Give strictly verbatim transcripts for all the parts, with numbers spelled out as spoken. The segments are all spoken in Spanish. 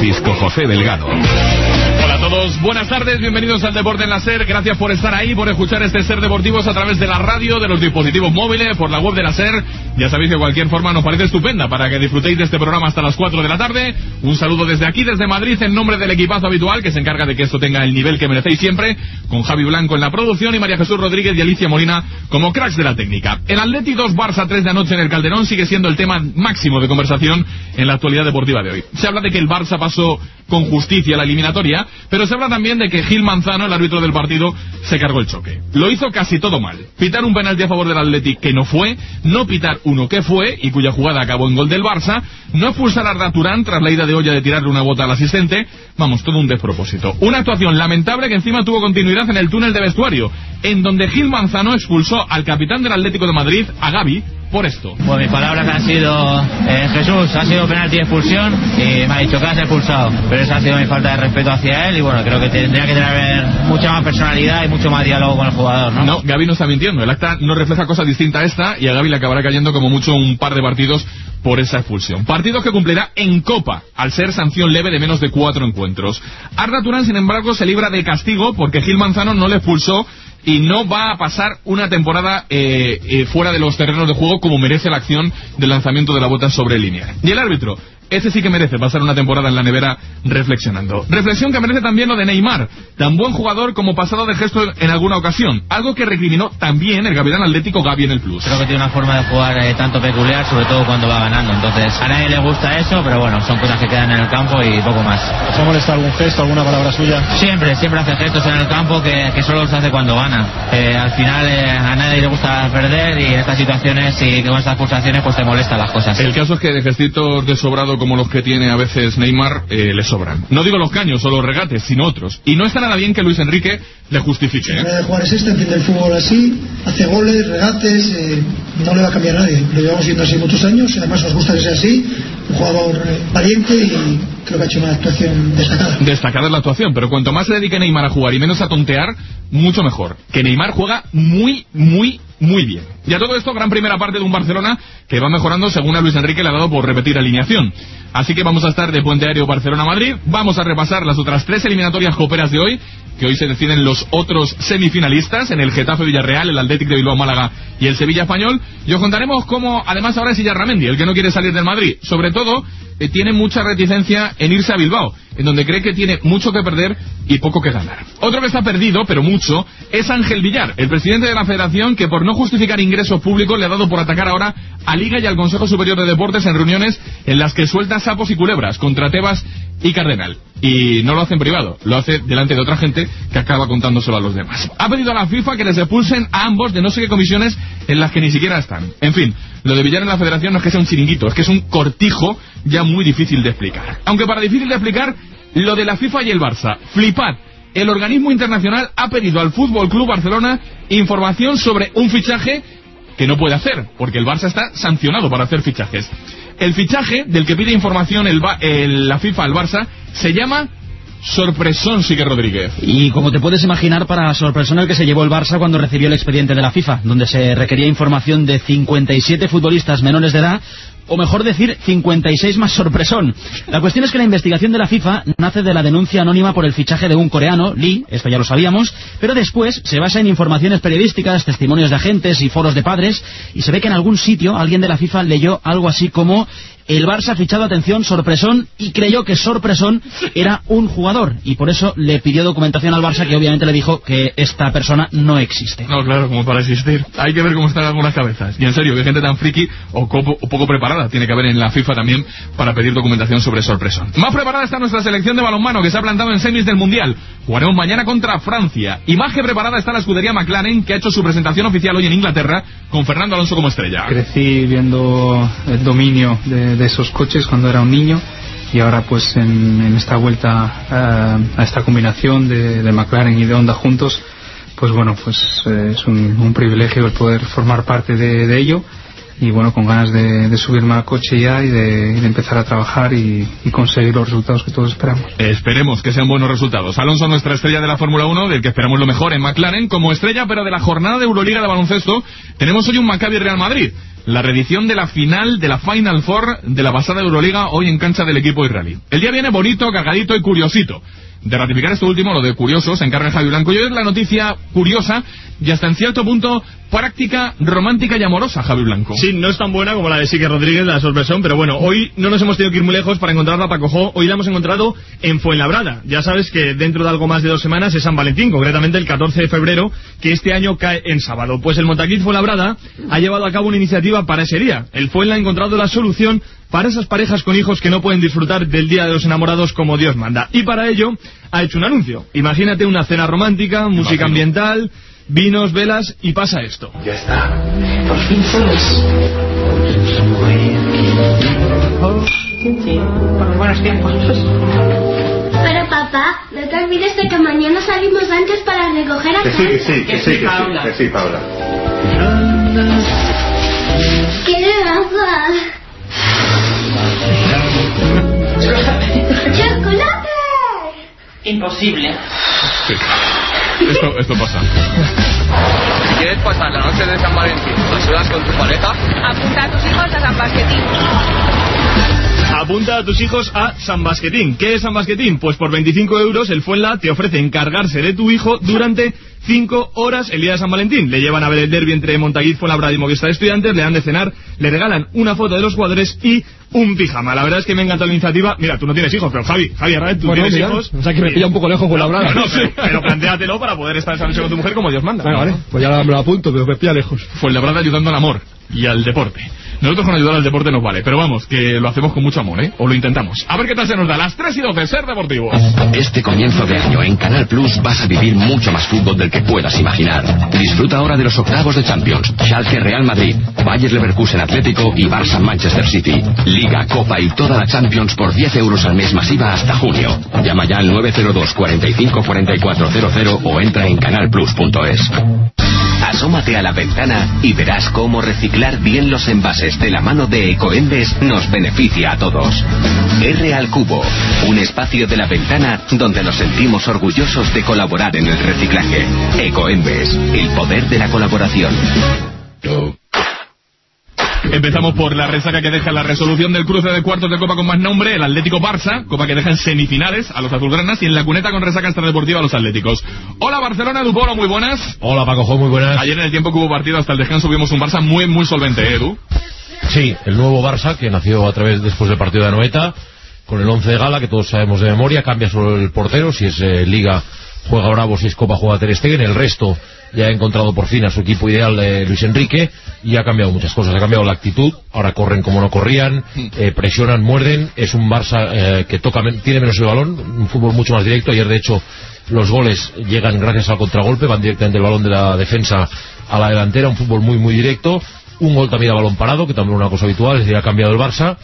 Francisco José Delgado. Hola a todos, buenas tardes, bienvenidos al Deporte en la SER. Gracias por estar ahí, por escuchar este SER Deportivos a través de la radio, de los dispositivos móviles, por la web de la SER. Ya sabéis que cualquier forma nos parece estupenda para que disfrutéis de este programa hasta las cuatro de la tarde. Un saludo desde aquí, desde Madrid, en nombre del equipazo habitual que se encarga de que esto tenga el nivel que merecéis siempre, con Javi Blanco en la producción y María Jesús Rodríguez y Alicia Molina como cracks de la técnica. El Atleti dos, Barça tres de anoche en el Calderón sigue siendo el tema máximo de conversación en la actualidad deportiva de hoy. Se habla de que el Barça pasó con justicia la eliminatoria, pero se habla también de que Gil Manzano, el árbitro del partido, se cargó el choque. Lo hizo casi todo mal. Pitar un penalti a favor del Atleti que no fue, no pitar uno que fue y cuya jugada acabó en gol del Barça, no expulsar a Arda Turán tras la ida de olla de tirarle una bota al asistente. Vamos, todo un despropósito. Una actuación lamentable que encima tuvo continuidad en el túnel de vestuario, en donde Gil Manzano expulsó al capitán del Atlético de Madrid, a Gavi, por esto. Pues mis palabras han sido, eh, Jesús, ha sido penalti de expulsión y me ha dicho que has expulsado, pero esa ha sido mi falta de respeto hacia él y bueno, creo que tendría que tener mucha más personalidad y mucho más diálogo con el jugador, ¿no? No, Gavi no está mintiendo, el acta no refleja cosa distinta a esta y a Gavi le acabará cayendo como mucho un par de partidos por esa expulsión. Partidos que cumplirá en Copa, al ser sanción leve de menos de cuatro encuentros. Arda Turán, sin embargo, se libra de castigo porque Gil Manzano no le expulsó y no va a pasar una temporada eh, eh, fuera de los terrenos de juego como merece la acción del lanzamiento de la bota sobre línea. Y el árbitro, ese sí que merece pasar una temporada en la nevera reflexionando. Reflexión que merece también lo de Neymar, tan buen jugador como pasado de gesto en alguna ocasión, algo que recriminó también el capitán atlético Gavi en el Plus. Creo que tiene una forma de jugar eh, tanto peculiar, sobre todo cuando va ganando, entonces a nadie le gusta eso, pero bueno, son cosas que quedan en el campo y poco más. ¿Os ha molestado algún gesto, alguna palabra suya? Siempre, siempre hace gestos en el campo que, que solo los hace cuando gana. Eh, al final eh, a nadie le gusta perder y en estas situaciones y con estas pulsaciones pues te molestan las cosas. El caso es que de gestitos de sobrado como los que tiene a veces Neymar, eh, le sobran. No digo los caños o los regates, sino otros. Y no está nada bien que Luis Enrique le justifique. La manera de jugar es esta, entiende el fútbol así, hace goles, regates, eh, no le va a cambiar a nadie. Lo llevamos viendo así muchos años, además nos gusta que sea así, un jugador eh, valiente y creo que ha hecho una actuación destacada. Destacada es la actuación, pero cuanto más se dedique Neymar a jugar y menos a tontear, mucho mejor. Que Neymar juega muy, muy, muy bien. Y a todo esto, gran primera parte de un Barcelona que va mejorando según a Luis Enrique le ha dado por repetir alineación. Así que vamos a estar de puente aéreo Barcelona-Madrid, vamos a repasar las otras tres eliminatorias coperas de hoy, que hoy se deciden los otros semifinalistas, en el Getafe-Villarreal, el Athletic de Bilbao-Málaga y el Sevilla-Español, y os contaremos cómo, además ahora es Illarramendi, el que no quiere salir del Madrid, sobre todo, eh, tiene mucha reticencia en irse a Bilbao, en donde cree que tiene mucho que perder y poco que ganar. Otro que está perdido, pero mucho, es Ángel Villar, el presidente de la Federación, que por no justificar ingresos públicos le ha dado por atacar ahora a Liga y al Consejo Superior de Deportes en reuniones en las que suelta sapos y culebras contra Tebas y Cardenal. Y no lo hace en privado, lo hace delante de otra gente que acaba contándoselo a los demás. Ha pedido a la FIFA que les expulsen a ambos de no sé qué comisiones en las que ni siquiera están. En fin, lo de Villar en la Federación no es que sea un chiringuito, es que es un cortijo ya muy difícil de explicar. Aunque para difícil de explicar, lo de la FIFA y el Barça. Flipad. El organismo internacional ha pedido al Fútbol Club Barcelona información sobre un fichaje que no puede hacer, porque el Barça está sancionado para hacer fichajes. El fichaje del que pide información el, el, la FIFA al Barça se llama sorpresón, Sique Rodríguez. Y como te puedes imaginar, para sorpresón el que se llevó el Barça cuando recibió el expediente de la FIFA, donde se requería información de cincuenta y siete futbolistas menores de edad, o mejor decir, cincuenta y seis más sorpresón. La cuestión es que la investigación de la FIFA nace de la denuncia anónima por el fichaje de un coreano, Lee, esto ya lo sabíamos, pero después se basa en informaciones periodísticas, testimonios de agentes y foros de padres, y se ve que en algún sitio alguien de la FIFA leyó algo así como: el Barça ha fichado, atención, sorpresón, y creyó que sorpresón era un jugador, y por eso le pidió documentación al Barça, que obviamente le dijo que esta persona no existe. No, claro, como para existir. Hay que ver cómo están algunas cabezas. Y en serio, que gente tan friki o, copo, o poco preparada tiene que haber en la FIFA también para pedir documentación sobre sorpresón. Más preparada está nuestra selección de balonmano, que se ha plantado en semis del Mundial. Jugaremos mañana contra Francia. Y más que preparada está la escudería McLaren, que ha hecho su presentación oficial hoy en Inglaterra, con Fernando Alonso como estrella. Crecí viendo el dominio de, de esos coches cuando era un niño, y ahora pues en, en esta vuelta uh, a esta combinación de, de McLaren y de Honda juntos, pues bueno, pues eh, es un, un privilegio el poder formar parte de, de ello. Y bueno, con ganas de, de subirme al coche ya y de, de empezar a trabajar y, y conseguir los resultados que todos esperamos. Esperemos que sean buenos resultados. Alonso, nuestra estrella de la Fórmula uno, del que esperamos lo mejor en McLaren, como estrella, pero de la jornada de Euroliga de baloncesto, tenemos hoy un Maccabi Real Madrid. la reedición de la final de la Final Four de la pasada Euroliga, hoy en cancha del equipo israelí. El día viene bonito, cargadito y curiosito. De ratificar esto último, lo de curioso, se encarga Javi Blanco. Y hoy es la noticia curiosa y hasta en cierto punto práctica, romántica y amorosa, Javi Blanco. Sí, no es tan buena como la de Sique Rodríguez, la sorpresión, pero bueno, hoy no nos hemos tenido que ir muy lejos para encontrarla, Paco Jo. Hoy la hemos encontrado en Fuenlabrada. Ya sabes que dentro de algo más de dos semanas es San Valentín, concretamente el catorce de febrero, que este año cae en sábado. Pues el Montaquit Fuenlabrada ha llevado a cabo una iniciativa para ese día. El Fuenla ha encontrado la solución para esas parejas con hijos que no pueden disfrutar del Día de los Enamorados como Dios manda. Y para ello ha hecho un anuncio. Imagínate una cena romántica, música ambiental, vinos, velas, y pasa esto. Ya está. Por fin solos. Por buenos tiempos. Pero papá, no te olvides de que mañana salimos antes para recoger a Que sí, que sí, que sí, que sí, que sí, Paula. ¿Qué le pasa? ¡Chocolate! Imposible. Sí. Esto, esto pasa. Si quieres pasar la noche de San Valentín a solas con tu pareja, apunta a tus hijos a San Basquetín. Apunta a tus hijos a San Basquetín. ¿Qué es San Basquetín? Pues por veinticinco euros el Fuenla te ofrece encargarse de tu hijo durante cinco horas el día de San Valentín. Le llevan a ver el derbi entre Montaguit, Fuenlabrada y Movistar Estudiantes, le dan de cenar, le regalan una foto de los jugadores y un pijama. La verdad es que me encanta la iniciativa. Mira, tú no tienes hijos, pero Javi, Javi Arraez, tú bueno, tienes mira, hijos. O sea que me pilla un poco lejos Fuenlabrada. No, no, pero, pero plantéatelo para poder estar esa noche con tu mujer como Dios manda. Vale, vale, pues ya me lo apunto, pero me pilla lejos. Fuenlabrada ayudando al amor y al deporte. Nosotros con ayudar al deporte nos vale, pero vamos, que lo hacemos con mucho amor, ¿eh? O lo intentamos. A ver qué tal se nos da. Las tres y doce, Ser Deportivo. Este comienzo de año en Canal Plus vas a vivir mucho más fútbol del que puedas imaginar. Disfruta ahora de los octavos de Champions, Schalke Real Madrid, Bayer Leverkusen Atlético y Barça Manchester City. Liga, Copa y toda la Champions por diez euros al mes masiva hasta junio. Llama ya al nueve cero dos, cuarenta y cinco, cuarenta y cuatro cero cero o entra en canal plus punto es. Asómate a la ventana y verás cómo reciclar bien los envases de la mano de Ecoembes nos beneficia a todos. R al Cubo, un espacio de la ventana donde nos sentimos orgullosos de colaborar en el reciclaje. Ecoembes, el poder de la colaboración. Empezamos por la resaca que deja la resolución del cruce de cuartos de Copa con más nombre, el Atlético Barça, Copa que deja en semifinales a los azulgranas, y en la cuneta con resaca extradeportiva a los Atléticos. Hola Barcelona, Dupolo, muy buenas. Hola Paco Jo, muy buenas. Ayer en el tiempo que hubo partido hasta el descanso vimos un Barça muy muy solvente, ¿eh, Edu? Sí, el nuevo Barça que nació a través después del partido de Anoeta, con el once de gala que todos sabemos de memoria, cambia solo el portero, si es eh, Liga juega Bravo, si es Copa juega Ter Stegen, el resto ya ha encontrado por fin a su equipo ideal de Luis Enrique y ha cambiado muchas cosas, ha cambiado la actitud, ahora corren como no corrían, eh, presionan, muerden, es un Barça eh, que toca, tiene menos el balón, un fútbol mucho más directo. Ayer de hecho los goles llegan gracias al contragolpe, van directamente el balón de la defensa a la delantera, un fútbol muy muy directo, un gol también a balón parado, que también es una cosa habitual, es decir, ha cambiado el Barça.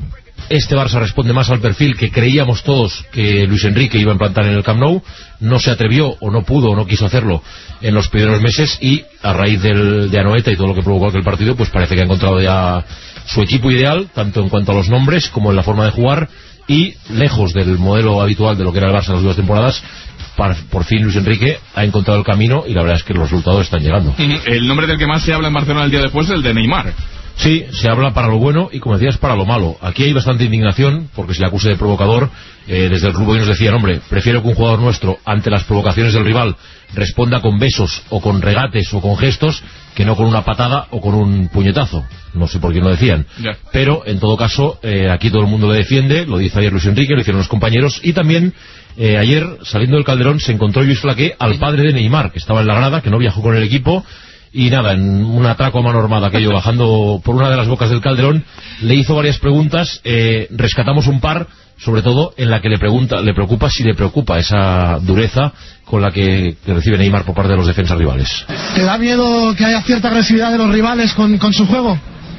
Este Barça responde más al perfil que creíamos todos que Luis Enrique iba a implantar en el Camp Nou. No se atrevió, o no pudo, o no quiso hacerlo en los primeros meses, y a raíz del, de Anoeta y todo lo que provocó aquel partido, pues parece que ha encontrado ya su equipo ideal, tanto en cuanto a los nombres como en la forma de jugar, y lejos del modelo habitual de lo que era el Barça en las últimas temporadas. Para, por fin Luis Enrique ha encontrado el camino y la verdad es que los resultados están llegando. El nombre del que más se habla en Barcelona el día después es el de Neymar. Sí, se habla para lo bueno y, como decías, para lo malo. Aquí hay bastante indignación porque se le acuse de provocador. Eh, desde el club hoy nos decían, hombre, prefiero que un jugador nuestro, ante las provocaciones del rival, responda con besos o con regates o con gestos, que no con una patada o con un puñetazo. No sé por qué lo decían. Yeah. Pero, en todo caso, eh, aquí todo el mundo le defiende, lo dice ayer Luis Enrique, lo hicieron los compañeros, y también eh, ayer, saliendo del Calderón, se encontró Lluís Flaqué al padre de Neymar, que estaba en la grada, que no viajó con el equipo. Y nada, en un atraco a mano armada, aquello, bajando por una de las bocas del Calderón, le hizo varias preguntas, eh, rescatamos un par, sobre todo en la que le pregunta, le preocupa si le preocupa esa dureza con la que, que recibe Neymar por parte de los defensas rivales. ¿Te da miedo que haya cierta agresividad de los rivales con, con su juego?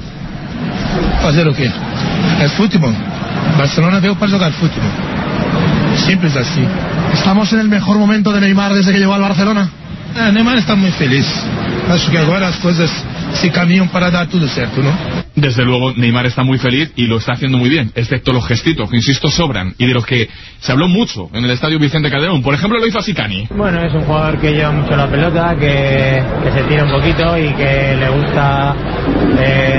Fazer o quê? É fútbol. Barcelona veio para jogar fútbol. Simples así. ¿Estamos en el mejor momento de Neymar desde que llegó al Barcelona? Ah, Neymar está muy feliz. Acho que agora as coisas se caminham para dar tudo certo, ¿no? Desde luego Neymar está muy feliz y lo está haciendo muy bien, excepto los gestitos, que insisto sobran, y de los que se habló mucho en el estadio Vicente Calderón. Por ejemplo, lo hizo Sicani. Bueno, es un jugador que lleva mucho la pelota, que, que se tira un poquito y que le gusta eh,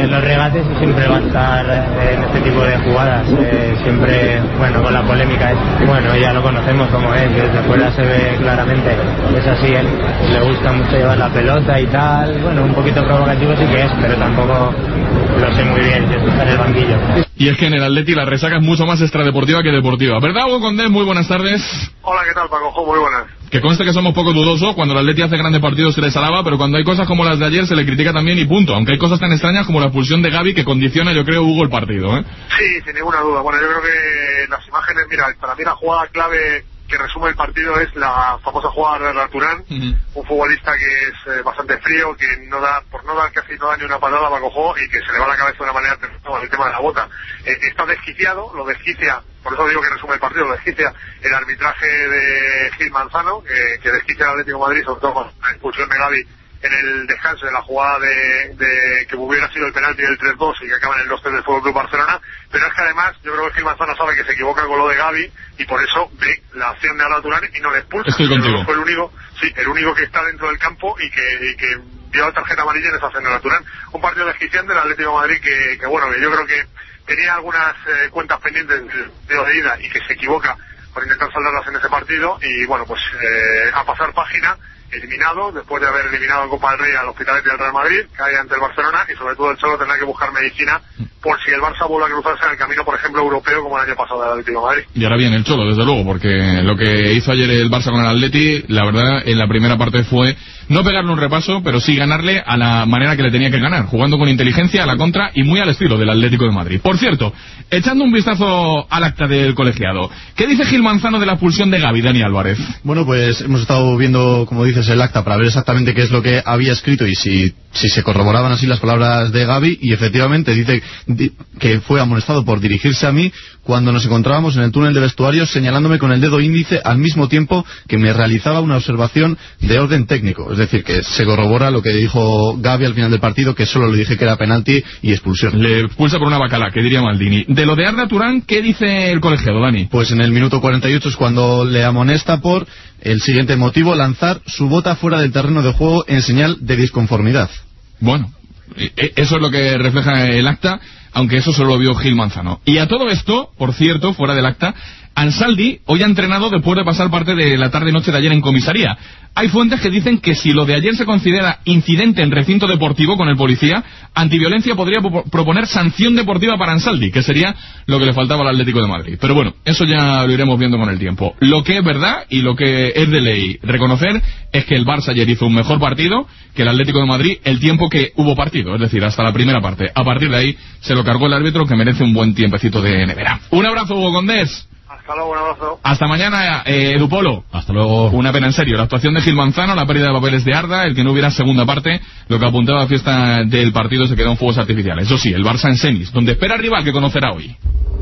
en los regates y siempre va a estar en este tipo de jugadas, eh, siempre, bueno, con la polémica es, bueno, ya lo conocemos como es, desde fuera se ve claramente, es así, él le gusta mucho llevar la pelota y tal, bueno, un poquito provocativo sí que es, pero tampoco lo sé muy bien, yo estoy en el banquillo. Y es que en el Atleti la resaca es mucho más extradeportiva que deportiva, ¿verdad, Hugo Condés? Muy buenas tardes. Hola, ¿qué tal, Paco? Muy buenas. Que conste que somos poco dudosos, cuando el Atleti hace grandes partidos se les alaba, pero cuando hay cosas como las de ayer se le critica también y punto, aunque hay cosas tan extrañas como la expulsión de Gavi que condiciona, yo creo, Hugo, el partido, ¿eh? Sí, sin ninguna duda. Bueno, yo creo que las imágenes, mira, para mí la jugada clave que resume el partido es la famosa jugada de Raturán, uh-huh. un futbolista que es eh, bastante frío, que no da, por no dar casi no da ni una patada a Paco y que se le va la cabeza de una manera terrible, el tema de la bota. Eh, está desquiciado, lo desquicia, por eso digo que resume el partido, lo desquicia el arbitraje de Gil Manzano, que, que desquicia al Atlético de Madrid, sobre todo con la expulsión de Gavi en el descanso de la jugada de, de que hubiera sido el penalti del tres dos y que acaba en el dos tres del Fútbol Club Barcelona, pero es que además yo creo que Gil Manzano sabe que se equivoca con lo de Gavi y por eso ve la acción de Arda Turán y no le expulsa. Estoy contigo. Fue el único, sí, el único que está dentro del campo y que, y que dio la tarjeta amarilla en esa acción de Arda Turán. Un partido desquiciante del Atlético de Madrid que, que bueno, que yo creo que tenía algunas eh, cuentas pendientes de, de ida y que se equivoca por intentar saldarlas en ese partido y bueno, pues eh, a pasar página, eliminado, después de haber eliminado en Copa del Rey al Hospitalet y al Real Madrid, cae ante el Barcelona y sobre todo el Cholo tendrá que buscar medicina por si el Barça vuelve a cruzarse en el camino, por ejemplo, europeo como el año pasado del Atlético de Madrid. Y ahora viene el Cholo, desde luego, porque lo que hizo ayer el Barça con el Atleti, la verdad, en la primera parte fue no pegarle un repaso, pero sí ganarle a la manera que le tenía que ganar, jugando con inteligencia a la contra y muy al estilo del Atlético de Madrid. Por cierto, echando un vistazo al acta del colegiado, ¿qué dice Gil Manzano de la expulsión de Gavi, Dani Álvarez? Bueno, pues hemos estado viendo, como dices, el acta para ver exactamente qué es lo que había escrito y si, si se corroboraban así las palabras de Gavi, y efectivamente dice que fue amonestado por dirigirse a mí cuando nos encontrábamos en el túnel de vestuarios señalándome con el dedo índice al mismo tiempo que me realizaba una observación de orden técnico. Es decir, que se corrobora lo que dijo Gavi al final del partido, que solo le dije que era penalti y expulsión. Le expulsa por una bacala, que diría Maldini. De lo de Arda Turán, ¿qué dice el colegiado, Dani? Pues en el minuto cuarenta y ocho es cuando le amonesta por el siguiente motivo: lanzar su bota fuera del terreno de juego en señal de disconformidad. Bueno, eso es lo que refleja el acta, aunque eso solo lo vio Gil Manzano. Y a todo esto, por cierto, fuera del acta, Ansaldi hoy ha entrenado después de pasar parte de la tarde-noche de ayer en comisaría. Hay fuentes que dicen que si lo de ayer se considera incidente en recinto deportivo con el policía, Antiviolencia podría proponer sanción deportiva para Ansaldi, que sería lo que le faltaba al Atlético de Madrid. Pero bueno, eso ya lo iremos viendo con el tiempo. Lo que es verdad y lo que es de ley reconocer es que el Barça ayer hizo un mejor partido que el Atlético de Madrid el tiempo que hubo partido, es decir, hasta la primera parte. A partir de ahí se lo cargó el árbitro, que merece un buen tiempecito de nevera. Un abrazo, Hugo Condés. Hasta luego, un abrazo. Hasta mañana, eh, Edupolo. Hasta luego. Una pena, en serio. La actuación de Gil Manzano, la pérdida de papeles de Arda, el que no hubiera segunda parte, lo que apuntaba a la fiesta del partido se quedó en fuegos artificiales. Eso sí, el Barça en semis, donde espera al rival que conocerá hoy.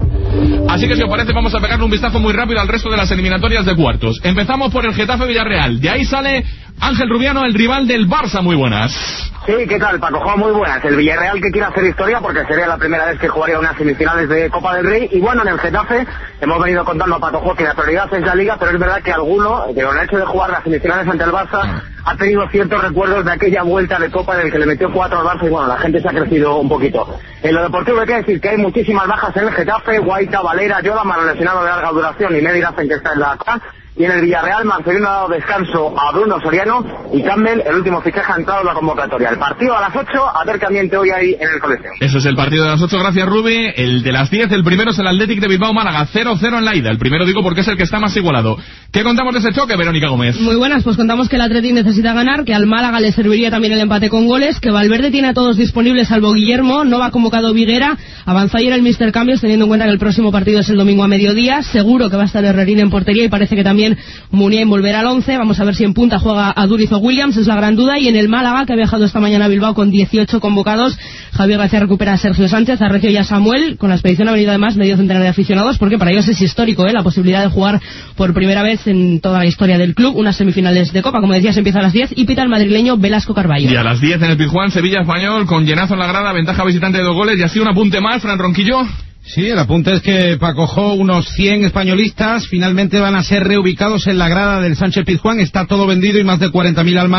Así que si os parece vamos a pegarle un vistazo muy rápido al resto de las eliminatorias de cuartos. Empezamos por el Getafe Villarreal. De ahí sale Ángel Rubiano, el rival del Barça. Muy buenas. Sí, ¿qué tal, Paco? Muy buenas. El Villarreal que quiere hacer historia porque sería la primera vez que jugaría unas semifinales de Copa del Rey. Y bueno, en el Getafe hemos venido contando a Paco que la prioridad es la Liga, pero es verdad que alguno, que con el hecho de jugar las semifinales ante el Barça, ha tenido ciertos recuerdos de aquella vuelta de Copa en el que le metió cuatro al Barça y bueno, la gente se ha crecido un poquito. En lo deportivo hay que decir que hay muchísimas bajas en el Getafe: Guaita, Valera, Yoda, Mano lesionado de larga duración y Nedir hacen que está en la C A. Y en el Villarreal, Marcelino ha dado descanso a Bruno Soriano y Campbell, el último fichaje, ha entrado en la convocatoria. El partido a las ocho, a ver qué ambiente hoy hay en el Coliseo. Eso es el partido de las ocho, gracias Rubi. El de las diez, el primero es el Athletic de Bilbao Málaga, cero cero en la ida. El primero digo porque es el que está más igualado. ¿Qué contamos de ese choque, Verónica Gómez? Muy buenas, pues contamos que el Athletic necesita ganar, que al Málaga le serviría también el empate con goles, que Valverde tiene a todos disponibles salvo Guillermo, no va convocado Viguera, avanza ayer el míster Cambios teniendo en cuenta que el próximo partido es el domingo a mediodía, seguro que va a estar Herrerín en portería y parece que también Munier volver al once, vamos a ver si en punta juega Aduriz o Williams, es la gran duda. Y en el Málaga, que ha viajado esta mañana a Bilbao con dieciocho convocados, Javier García recupera a Sergio Sánchez, a Recio y a Samuel. Con la expedición ha venido además medio centenar de aficionados, porque para ellos es histórico ¿eh? la posibilidad de jugar por primera vez en toda la historia del club unas semifinales de Copa. Como decías, empieza a las diez y pita el madrileño Velasco Carballo. Y a las diez en el Pizjuán, Sevilla Español, con llenazo en la grada, ventaja visitante de dos goles. Y así un apunte más, Fran Ronquillo. Sí, el apunte es que Paco Jo, unos cien españolistas finalmente van a ser reubicados en la grada del Sánchez Pizjuán. Está todo vendido y más de cuarenta mil almas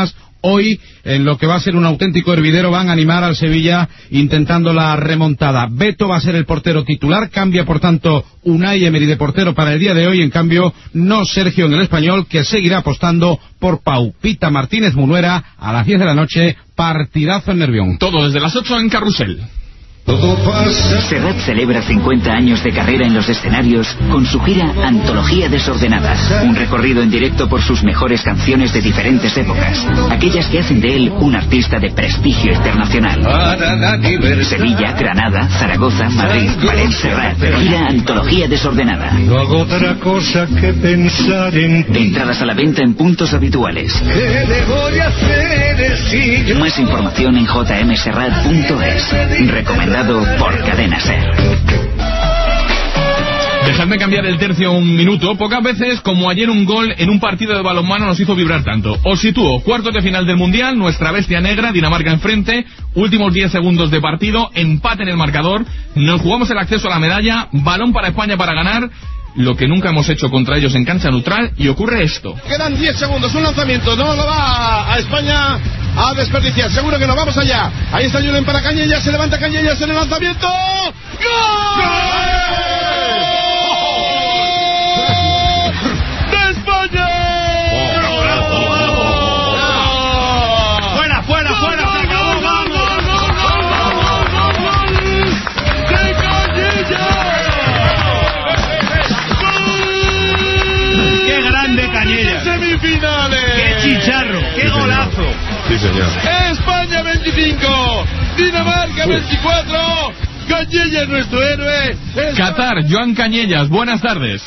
hoy, en lo que va a ser un auténtico hervidero, van a animar al Sevilla intentando la remontada. Beto va a ser el portero titular, cambia por tanto Unai Emery de portero para el día de hoy, en cambio no Sergio en el Español, que seguirá apostando por Pau. Pita Martínez Munuera a las diez de la noche, partidazo en Nervión. Todo desde las ocho en Carrusel. Serrat celebra cincuenta años de carrera en los escenarios con su gira Antología Desordenada, un recorrido en directo por sus mejores canciones de diferentes épocas, aquellas que hacen de él un artista de prestigio internacional. Sevilla, Granada, Zaragoza, Madrid, Valencia, Serrat, gira Antología Desordenada. No hago otra cosa que pensar en ti. Entradas a la venta en puntos habituales. ¿Qué le voy a hacer si yo... Más información en j m serrat punto es. Recomendado por Cadena Ser. Dejadme cambiar el tercio un minuto. Pocas veces como ayer un gol en un partido de balonmano nos hizo vibrar tanto. Os sitúo, cuartos de final del Mundial, nuestra bestia negra, Dinamarca enfrente, últimos diez segundos de partido, empate en el marcador, nos jugamos el acceso a la medalla, balón para España para ganar, lo que nunca hemos hecho contra ellos en cancha neutral, y ocurre esto. Quedan diez segundos, un lanzamiento, no lo va a España a desperdiciar, seguro que nos vamos allá. Ahí está Julen para Cañellas, se levanta Cañellas en el lanzamiento. ¡Gol! ¡De España! ¡Fuera, fuera, fuera! ¡Se acabó! ¡Gol, gol, gol, gol, gol, gol! ¡De Cañellas! ¡Qué grande Cañellas! ¡Semifinales! ¡Qué chicharro! ¡Qué golazo! Sí, señor. España veinticinco, Dinamarca veinticuatro, Cañellas nuestro héroe. Qatar, Joan Cañellas, buenas tardes.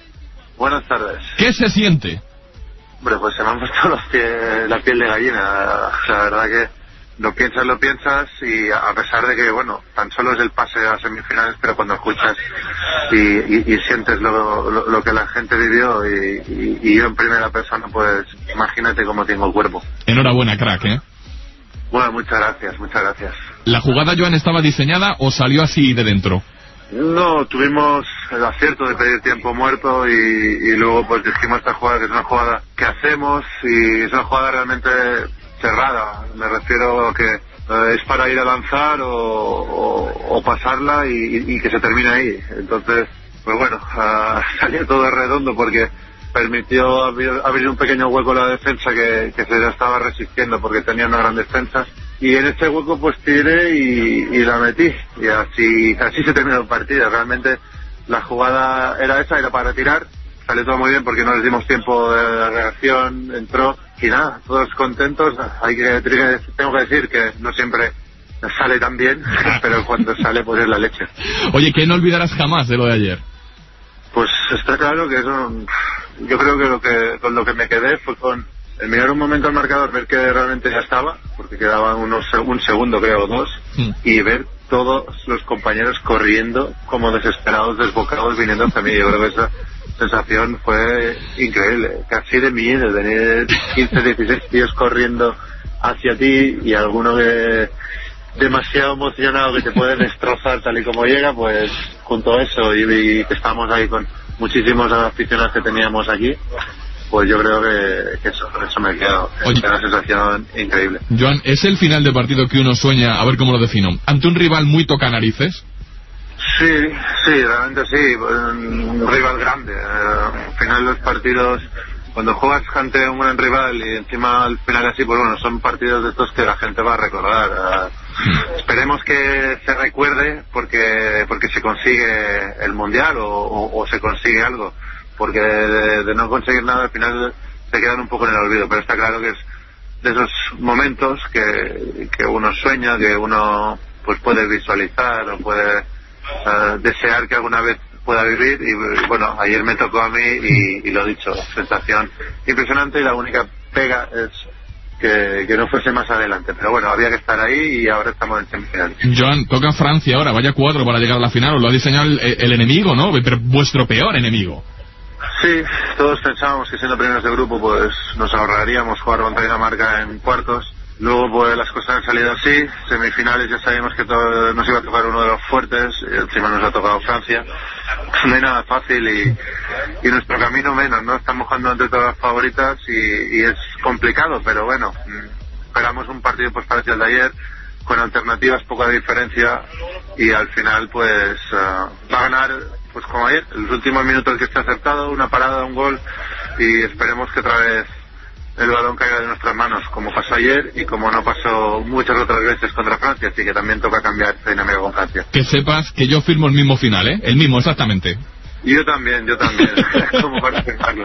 Buenas tardes. ¿Qué se siente? Hombre, pues se me han puesto los pies, la piel de gallina. La verdad que lo piensas, lo piensas, y a pesar de que, bueno, tan solo es el pase a semifinales, pero cuando escuchas y, y, y sientes lo, lo, lo que la gente vivió y, y, y yo en primera persona, pues imagínate cómo tengo el cuerpo. Enhorabuena, crack, ¿eh? Bueno, muchas gracias, muchas gracias. ¿La jugada, Joan, estaba diseñada o salió así de dentro? No, tuvimos el acierto de pedir tiempo muerto y, y luego pues dijimos esta jugada que es una jugada que hacemos y es una jugada realmente cerrada. Me refiero a que eh, es para ir a lanzar o, o, o pasarla y, y que se termine ahí. Entonces, pues bueno, uh, salió todo redondo porque permitió abrir, abrir un pequeño hueco a la defensa que, que se ya estaba resistiendo porque tenía una gran defensa. Y en este hueco pues tiré y, y la metí y así así se terminó el partido. Realmente la jugada era esa, era para tirar, salió todo muy bien porque no les dimos tiempo de reacción, entró y nada, todos contentos. Hay que tengo que decir que no siempre sale tan bien, pero cuando sale pues es la leche. Oye, ¿qué no olvidarás jamás de lo de ayer? Pues está claro que eso, yo creo que lo que con lo que me quedé fue con el mirar un momento al marcador, ver que realmente ya estaba, porque quedaba unos, un segundo creo, dos, mm. y ver todos los compañeros corriendo como desesperados, desbocados, viniendo hacia mí. Yo creo que esa sensación fue increíble, casi de miedo, venir quince, dieciséis tíos corriendo hacia ti y alguno que demasiado emocionado que te puede destrozar tal y como llega, pues junto a eso y, y que estamos ahí con muchísimos aficionados que teníamos aquí, pues yo creo que, que eso, eso me ha quedado. Es una sensación increíble. Joan, ¿es el final de partido que uno sueña, a ver cómo lo defino, ante un rival muy tocanarices? Sí, sí, realmente sí, un rival grande. Eh, al final los partidos, cuando juegas ante un gran rival y encima al final así, pues bueno, son partidos de estos que la gente va a recordar. Eh, esperemos que se recuerde porque porque se consigue el Mundial o, o, o se consigue algo. Porque de, de no conseguir nada al final se quedan un poco en el olvido, pero está claro que es de esos momentos que, que uno sueña, que uno pues puede visualizar o puede uh, desear que alguna vez pueda vivir y, y bueno, ayer me tocó a mí y, y lo dicho, sensación impresionante y la única pega es que, que no fuese más adelante, pero bueno, había que estar ahí y ahora estamos en semifinales. Joan, toca Francia ahora, vaya cuatro para llegar a la final, os lo ha diseñado el, el enemigo, ¿no? Pero vuestro peor enemigo. Sí, todos pensábamos que siendo primeros de grupo pues nos ahorraríamos jugar contra Dinamarca en cuartos. Luego pues las cosas han salido así, semifinales ya sabíamos que todo, nos iba a tocar uno de los fuertes, y encima nos ha tocado Francia. No hay nada fácil y, y nuestro camino menos, ¿no? Estamos jugando entre todas las favoritas y, y es complicado, pero bueno, esperamos un partido pues parecido al de ayer, con alternativas, poca diferencia, y al final pues uh, va a ganar pues como ayer, en los últimos minutos que esté acertado, una parada, un gol, y esperemos que otra vez el balón caiga de nuestras manos, como pasó ayer y como no pasó muchas otras veces contra Francia, así que también toca cambiar esta dinámica con Francia. Que sepas que yo firmo el mismo final, ¿eh? El mismo, exactamente. Yo también, yo también, como para firmarlo.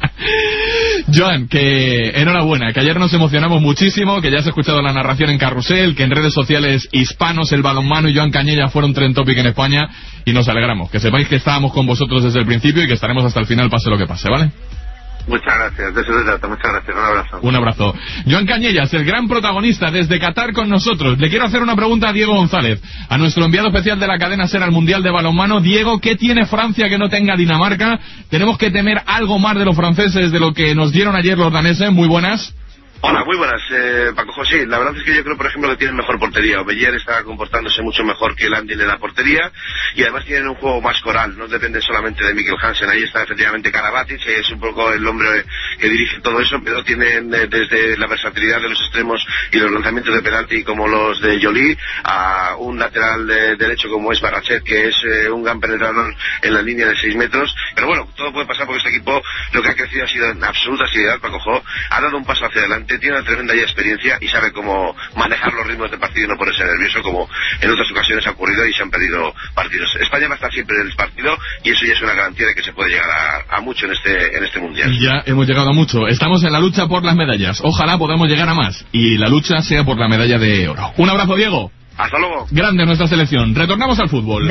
Joan, que enhorabuena, que ayer nos emocionamos muchísimo, que ya has escuchado la narración en Carrusel, que en redes sociales hispanos el balonmano y Joan Cañella fueron trend topic en España, y nos alegramos. Que sepáis que estábamos con vosotros desde el principio y que estaremos hasta el final, pase lo que pase, ¿vale? Muchas gracias, de eso se trata, muchas gracias, un abrazo. Un abrazo. Joan Cañellas, el gran protagonista desde Qatar con nosotros. Le quiero hacer una pregunta a Diego González, a nuestro enviado especial de la cadena SER al Mundial de Balonmano. Diego, ¿qué tiene Francia que no tenga Dinamarca? ¿Tenemos que temer algo más de los franceses de lo que nos dieron ayer los daneses? Muy buenas. Hola, muy buenas, eh, Paco José. La verdad es que yo creo, por ejemplo, que tienen mejor portería. Obeyer está comportándose mucho mejor que Landil en la portería, y además tienen un juego más coral, no depende solamente de Mikkel Hansen. Ahí está efectivamente Karabatic, es un poco el hombre que dirige todo eso, pero tienen eh, desde la versatilidad de los extremos y los lanzamientos de penalti como los de Joly, a un lateral de derecho como es Barrachet, que es eh, un gran penetrador en la línea de seis metros. Pero bueno, todo puede pasar porque este equipo lo que ha crecido ha sido en absoluta seriedad. Paco Jo ha dado un paso hacia adelante, tiene una tremenda ya experiencia y sabe cómo manejar los ritmos de partido y no ponerse nervioso como en otras ocasiones ha ocurrido y se han perdido partidos. España va a estar siempre en el partido y eso ya es una garantía de que se puede llegar a, a mucho en este en este mundial. Ya hemos llegado a mucho. Estamos en la lucha por las medallas. Ojalá podamos llegar a más y la lucha sea por la medalla de oro. Un abrazo, Diego. Hasta luego. Grande nuestra selección. Retornamos al fútbol.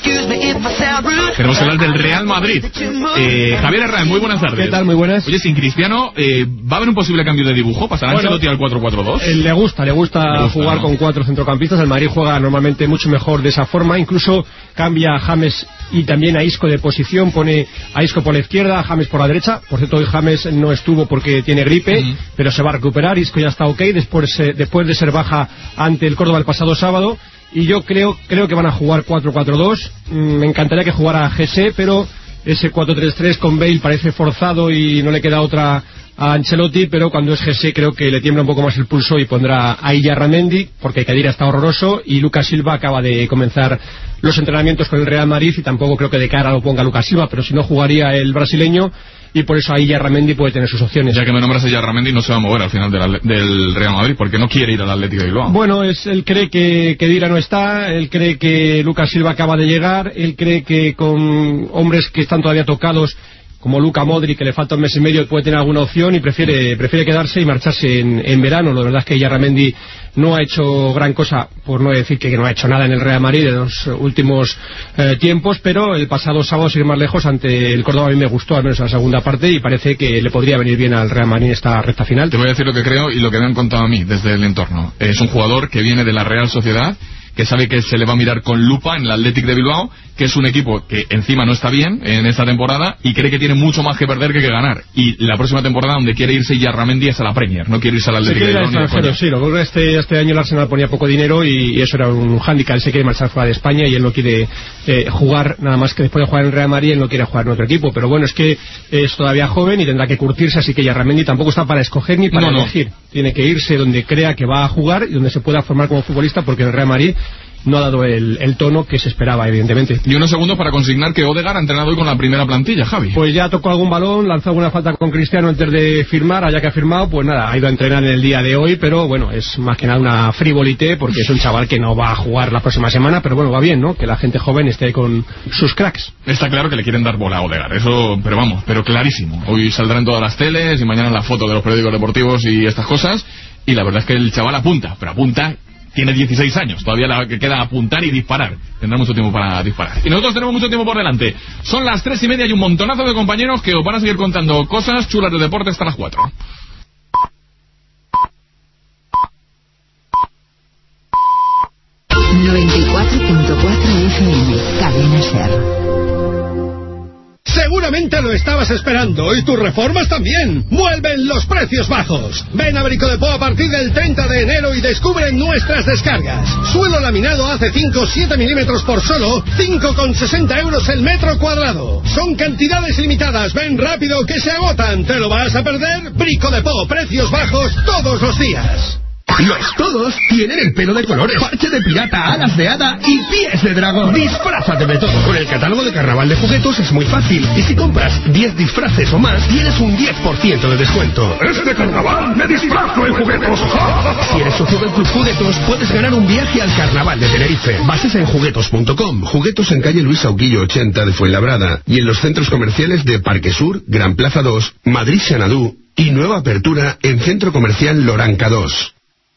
Queremos hablar del Real Madrid. Eh, Javier Herrán, muy buenas tardes. ¿Qué tal? Muy buenas. Oye, sin Cristiano, eh, ¿va a haber un posible cambio de dibujo? ¿Pasará bueno, Ancelotti al cuatro cuatro dos? Eh, le gusta, le gusta, le gusta jugar, ¿no?, con cuatro centrocampistas. El Madrid juega normalmente mucho mejor de esa forma. Incluso cambia a James y también a Isco de posición. Pone a Isco por la izquierda, a James por la derecha. Por cierto, hoy James no estuvo porque tiene gripe, uh-huh. pero se va a recuperar. Isco ya está ok después, eh, después de ser baja ante el Córdoba el pasado sábado. Y yo creo creo que van a jugar cuatro cuatro dos. Mm, me encantaría que jugara G C, pero ese cuatro tres tres con Bale parece forzado y no le queda otra a Ancelotti, pero cuando es G C creo que le tiembla un poco más el pulso y pondrá a Illarramendi, porque Khedira está horroroso y Lucas Silva acaba de comenzar los entrenamientos con el Real Madrid y tampoco creo que de cara lo ponga Lucas Silva, pero si no jugaría el brasileño. Y por eso ahí Illarramendi puede tener sus opciones. Ya que me nombras a Illarramendi, no se va a mover al final del, del Real Madrid, porque no quiere ir al Atlético de Bilbao. Bueno, es, él cree que Khedira no está, él cree que Lucas Silva acaba de llegar, él cree que con hombres que están todavía tocados, como Luka Modric, que le falta un mes y medio, puede tener alguna opción y prefiere prefiere quedarse y marcharse en, en verano. La verdad es que Illarramendi no ha hecho gran cosa, por no decir que no ha hecho nada en el Real Madrid en los últimos eh, tiempos, pero el pasado sábado, sin ir más lejos, ante el Córdoba a mí me gustó, al menos en la segunda parte, y parece que le podría venir bien al Real Madrid en esta recta final. Te voy a decir lo que creo y lo que me han contado a mí desde el entorno. Es un jugador que viene de la Real Sociedad, que sabe que se le va a mirar con lupa en el Athletic de Bilbao, que es un equipo que encima no está bien en esta temporada y cree que tiene mucho más que perder que que ganar. Y la próxima temporada donde quiere irse Illarramendi es a la Premier, no quiere irse al Athletic de Bilbao. Sí, lo que este, este año el Arsenal ponía poco dinero y, y eso era un hándicap. Él se quiere marchar fuera de España y él no quiere eh, jugar, nada más que después de jugar en el Real Madrid, él no quiere jugar en otro equipo. Pero bueno, es que es todavía joven y tendrá que curtirse, así que Illarramendi tampoco está para escoger ni para no, elegir. No. Tiene que irse donde crea que va a jugar y donde se pueda formar como futbolista, porque en el Real Madrid no ha dado el, el tono que se esperaba, evidentemente. Y unos segundos para consignar que Odegaard ha entrenado hoy con la primera plantilla, Javi. Pues ya tocó algún balón, lanzó alguna falta con Cristiano antes de firmar, allá que ha firmado, pues nada, ha ido a entrenar en el día de hoy, pero bueno, es más que nada una frivolité, porque es un chaval que no va a jugar la próxima semana, pero bueno, va bien, ¿no?, que la gente joven esté con sus cracks. Está claro que le quieren dar bola a Odegaard, eso, pero vamos, pero clarísimo. Hoy saldrá en todas las teles y mañana en la foto de los periódicos deportivos y estas cosas, y la verdad es que el chaval apunta, pero apunta... Tiene dieciséis años, todavía le queda apuntar y disparar. Tendrá mucho tiempo para disparar. Y nosotros tenemos mucho tiempo por delante. Son las tres y media y un montonazo de compañeros que os van a seguir contando cosas chulas de deporte hasta las cuatro. noventa y cuatro punto cuatro F M, Cadena SER. Seguramente lo estabas esperando y tus reformas también. Vuelven los precios bajos. Ven a Brico de Po a partir del treinta de enero y descubre nuestras descargas. Suelo laminado A C cinco siete milímetros por solo cinco con sesenta euros el metro cuadrado. Son cantidades limitadas. Ven rápido que se agotan. ¿Te lo vas a perder? Brico de Po, precios bajos todos los días. Los todos tienen el pelo de colores, parche de pirata, alas de hada y pies de dragón. Disfrázate de todo. Con el catálogo de carnaval de juguetos es muy fácil. Y si compras diez disfraces o más, tienes un diez por ciento de descuento. ¡Este carnaval me disfrazo en juguetos! Si eres socio del Club Juguetos, puedes ganar un viaje al carnaval de Tenerife. Bases en juguetos punto com. Juguetos en calle Luis Auquillo ochenta de Fuenlabrada. Y en los centros comerciales de Parque Sur, Gran Plaza dos, Madrid Xanadú y nueva apertura en Centro Comercial Loranca dos.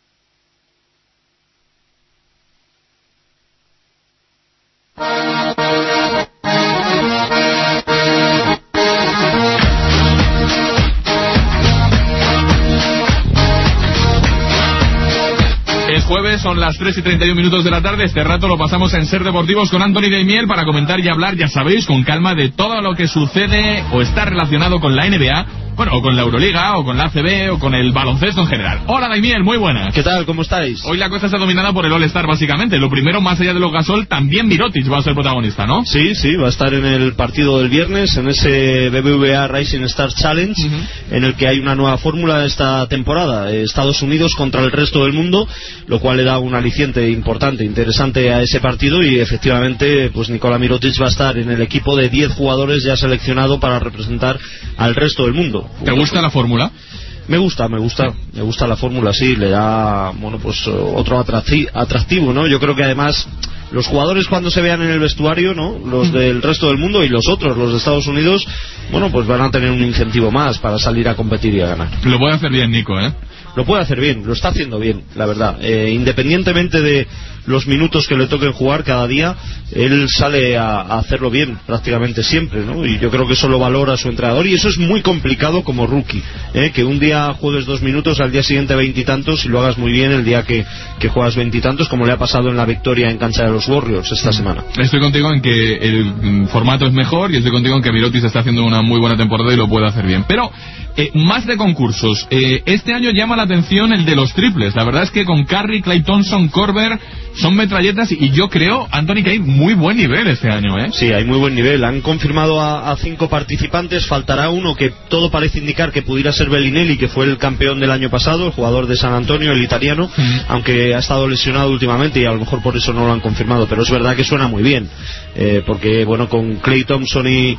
Es jueves, son las tres y treinta y un minutos de la tarde. Este rato lo pasamos en Ser Deportivos con Anthony Daimiel para comentar y hablar, ya sabéis, con calma de todo lo que sucede o está relacionado con la N B A, bueno, o con la Euroliga, o con la A C B, o con el baloncesto en general. Hola Daimiel, muy buenas. ¿Qué tal? ¿Cómo estáis? Hoy la cosa está dominada por el All-Star, básicamente. Lo primero, más allá de los Gasol, también Mirotic va a ser protagonista, ¿no? Sí, sí, va a estar en el partido del viernes, en ese B B V A Rising Stars Challenge, uh-huh. en el que hay una nueva fórmula esta temporada, Estados Unidos contra el resto del mundo, lo cual le da un aliciente importante, interesante a ese partido, y efectivamente pues Nikola Mirotic va a estar en el equipo de diez jugadores ya seleccionado para representar al resto del mundo. ¿Te gusta la fórmula? Me gusta, me gusta, me gusta la fórmula, sí, le da, bueno, pues otro atractivo, ¿no? Yo creo que además los jugadores cuando se vean en el vestuario, ¿no? Los del resto del mundo y los otros, los de Estados Unidos, bueno, pues van a tener un incentivo más para salir a competir y a ganar. Lo puede hacer bien Nico, ¿eh? Lo puede hacer bien, lo está haciendo bien, la verdad. Eh, independientemente de los minutos que le toquen jugar cada día, él sale a, a hacerlo bien prácticamente siempre, ¿no? Y yo creo que eso lo valora su entrenador, y eso es muy complicado como rookie, ¿eh? Que un día juegues dos minutos, al día siguiente veintitantos, y lo hagas muy bien el día que, que juegas veintitantos, como le ha pasado en la victoria en cancha de los Warriors esta semana. Estoy contigo en que el formato es mejor, y estoy contigo en que Mirotic está haciendo una muy buena temporada y lo puede hacer bien. Pero eh, más de concursos, eh, este año llama la atención el de los triples. La verdad es que con Curry, Klay Thompson, Korver son metralletas, y yo creo, Anthony, que hay muy buen nivel este año, ¿eh? Sí, hay muy buen nivel. Han confirmado a, a cinco participantes, faltará uno que todo parece indicar que pudiera ser Bellinelli, que fue el campeón del año pasado, el jugador de San Antonio, el italiano, mm. aunque ha estado lesionado últimamente y a lo mejor por eso no lo han confirmado, pero es verdad que suena muy bien, eh, porque bueno, con Klay Thompson y,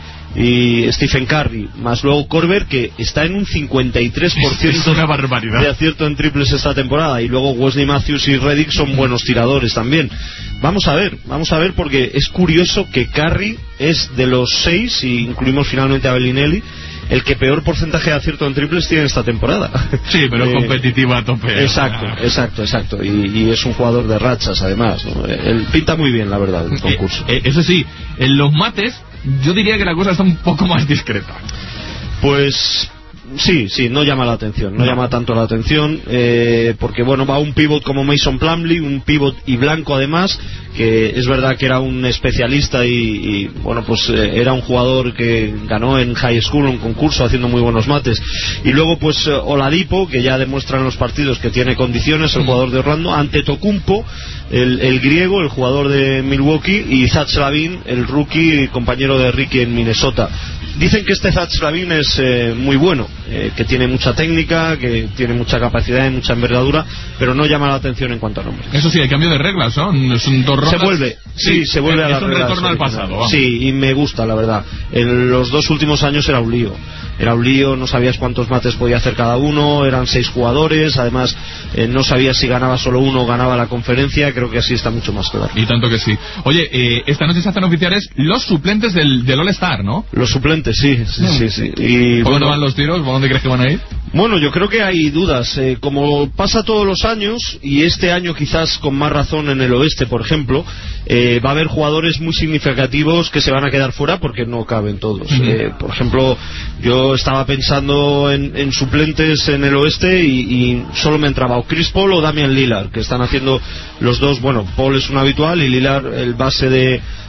y Stephen Curry, más luego Korver, que está en un cincuenta y tres por ciento es una barbaridad de acierto en triples esta temporada, y luego Wesley Matthews y Redick son buenos tiradores también. Vamos a ver, vamos a ver, porque es curioso que Curry es de los seis, si incluimos finalmente a Bellinelli, el que peor porcentaje de acierto en triples tiene esta temporada. Sí, pero es eh, competitivo a tope. Exacto, exacto, exacto. Y, y es un jugador de rachas, además, ¿no? Él pinta muy bien, la verdad, el concurso. Eh, eh, eso sí, en los mates, yo diría que la cosa está un poco más discreta. Pues sí, sí, no llama la atención, no, no. llama tanto la atención, eh, porque bueno, va un pivot como Mason Plumlee, un pivot y blanco además, que es verdad que era un especialista y, y bueno, pues eh, era un jugador que ganó en high school un concurso haciendo muy buenos mates. Y luego pues Oladipo, que ya demuestra en los partidos que tiene condiciones, el jugador de Orlando, Antetokounmpo, el, el griego, el jugador de Milwaukee, y Zach LaVine, el rookie, compañero de Ricky en Minnesota. Dicen que este Zach LaVine es eh, muy bueno, eh, que tiene mucha técnica, que tiene mucha capacidad y mucha envergadura, pero no llama la atención en cuanto a nombre. Eso sí, hay cambio de reglas, ¿no? Son dos rondas. Se vuelve, sí, sí se vuelve es a la Es un retorno al pasado, vamos. Sí, y me gusta, la verdad. En los dos últimos años era un lío. Era un lío, no sabías cuántos mates podía hacer cada uno, eran seis jugadores, además eh, no sabías si ganaba solo uno o ganaba la conferencia, creo que así está mucho más claro. Y tanto que sí. Oye, eh, esta noche se hacen oficiales los suplentes del, del All-Star, ¿no? Los suplentes, sí, sí, sí. sí. Y, ¿Por bueno, dónde van los tiros? ¿Por dónde crees que van a ir? Bueno, yo creo que hay dudas. Eh, como pasa todos los años, y este año quizás con más razón en el oeste, por ejemplo, eh, va a haber jugadores muy significativos que se van a quedar fuera porque no caben todos. Uh-huh. eh, por ejemplo, yo estaba pensando en, en suplentes en el oeste y, y solo me entraba o Chris Paul o Damian Lillard, que están haciendo los dos. Bueno, Paul es un habitual y Lillard el base de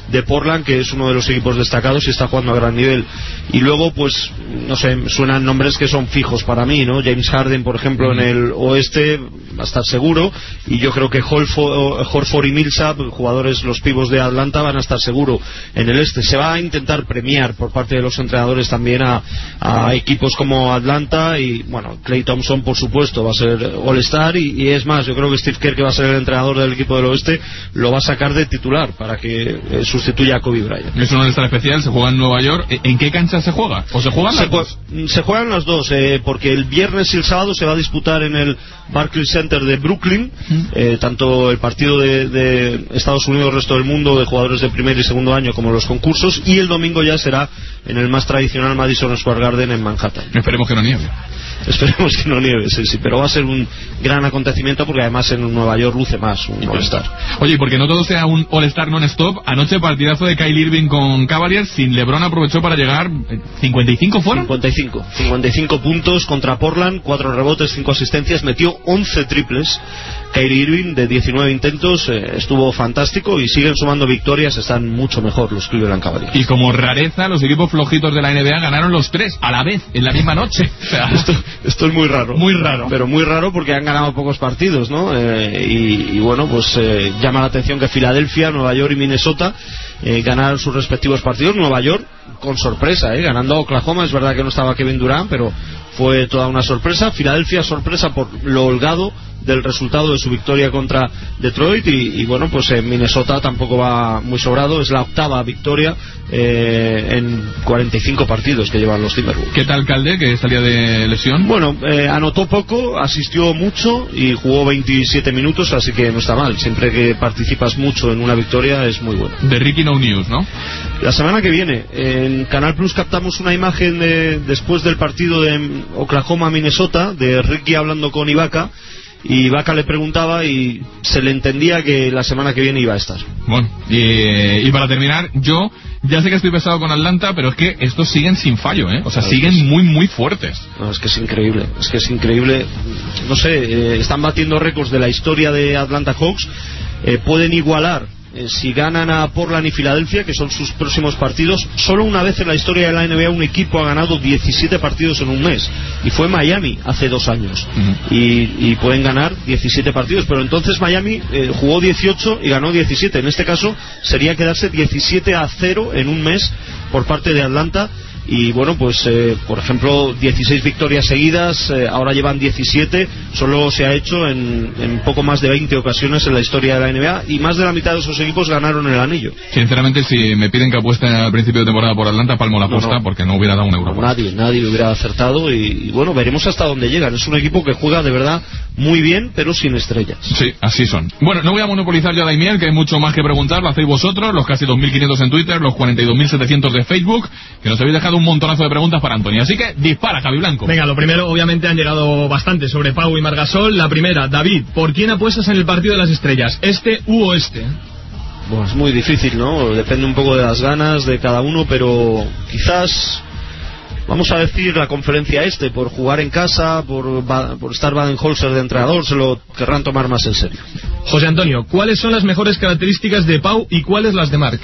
de Portland, que es uno de los equipos destacados y está jugando a gran nivel. Y luego, pues, no sé, suenan nombres que son fijos para mí, ¿no? James Harden, por ejemplo, en el oeste va a estar seguro, y yo creo que Horford, Horford y Millsap, jugadores, los pivos de Atlanta, van a estar seguro en el este. Se va a intentar premiar por parte de los entrenadores también a, a equipos como Atlanta, y bueno, Klay Thompson, por supuesto, va a ser All-Star, y, y es más, yo creo que Steve Kerr, que va a ser el entrenador del equipo del oeste, lo va a sacar de titular para que eh, sustituya a Kobe Bryant. Es un All-Star especial, se juega en Nueva York. ¿En qué cancha se juega? ¿O se juegan las se, dos? Se juegan las dos, eh, porque el viernes y el sábado se va a disputar en el Barclays Center de Brooklyn, eh, tanto el partido de, de Estados Unidos, resto del mundo, de jugadores de primer y segundo año, como los concursos, y el domingo ya será en el más tradicional Madison Square Garden en Manhattan. Esperemos que no nieve. Esperemos que no nieve, sí, sí, pero va a ser un gran acontecimiento, porque además en Nueva York luce más un All-Star. Oye, porque no todo sea un All-Star non-stop, anoche partidazo de Kyrie Irving con Cavaliers, sin LeBron aprovechó para llegar, ¿cincuenta y cinco fueron? cincuenta y cinco, cincuenta y cinco puntos contra Portland, cuatro rebotes, cinco asistencias, metió once triples. Kyrie Irving, de diecinueve intentos, eh, estuvo fantástico, y siguen sumando victorias, están mucho mejor los Cleveland Cavaliers. Y como rareza, los equipos flojitos de la N B A ganaron los tres a la vez, en la misma noche. O sea, esto, esto es muy raro. Muy raro. Pero muy raro, porque han ganado pocos partidos, ¿no? Eh, y, y bueno, pues eh, llama la atención que Filadelfia, Nueva York y Minnesota eh, ganaron sus respectivos partidos. Nueva York, con sorpresa, eh, ganando a Oklahoma. Es verdad que no estaba Kevin Durant, pero fue toda una sorpresa. Filadelfia, sorpresa por lo holgado del resultado de su victoria contra Detroit, y, y bueno, pues en Minnesota tampoco va muy sobrado, es la octava victoria eh, en cuarenta y cinco partidos que llevan los Timberwolves. ¿Qué tal Calde, que salía de lesión? Bueno, eh, anotó poco, asistió mucho y jugó veintisiete minutos, así que no está mal. Siempre que participas mucho en una victoria es muy bueno. De Ricky No News, ¿no? La semana que viene en Canal Plus captamos una imagen de, después del partido de Oklahoma-Minnesota, de Ricky hablando con Ibaka, y Ibaka le preguntaba y se le entendía que la semana que viene iba a estar. Bueno, y, y para terminar, yo ya sé que estoy pesado con Atlanta, pero es que estos siguen sin fallo, ¿eh? O sea, claro, siguen muy, muy fuertes. No, es que es increíble, es que es increíble. No sé, eh, están batiendo récords de la historia de Atlanta Hawks. Eh, pueden igualar, eh, si ganan a Portland y Filadelfia, que son sus próximos partidos. Solo una vez en la historia de la N B A un equipo ha ganado diecisiete partidos en un mes, y fue Miami hace dos años. Uh-huh. y, y pueden ganar diecisiete partidos, pero entonces Miami eh, jugó dieciocho y ganó diecisiete. En este caso sería quedarse diecisiete a cero en un mes por parte de Atlanta. Y bueno, pues eh, por ejemplo, dieciséis victorias seguidas, eh, ahora llevan diecisiete. Solo se ha hecho en, en poco más de veinte ocasiones en la historia de la N B A, y más de la mitad de esos equipos ganaron el anillo. Sinceramente, si me piden que apueste al principio de temporada por Atlanta, palmo la apuesta, no, no, porque no hubiera dado un euro. No, nadie, nadie hubiera acertado, y, y bueno, veremos hasta dónde llegan. Es un equipo que juega de verdad muy bien, pero sin estrellas. Sí, así son. Bueno, no voy a monopolizar yo a Daimiel, que hay mucho más que preguntar, lo hacéis vosotros, los casi dos mil quinientos en Twitter, los cuarenta y dos mil setecientos de Facebook, que nos habéis dejado un montonazo de preguntas para Antonio. Así que dispara, Javi Blanco. Venga, lo primero, obviamente han llegado bastante sobre Pau y Marc Gasol. La primera, David, ¿por quién apuestas en el partido de las estrellas? ¿Este u oeste? Bueno, es muy difícil, ¿no? Depende un poco de las ganas de cada uno, pero quizás, vamos a decir, la conferencia este, por jugar en casa, por, por estar Baden-Holzer de entrenador, se lo querrán tomar más en serio. José Antonio, ¿cuáles son las mejores características de Pau y cuáles las de Marc?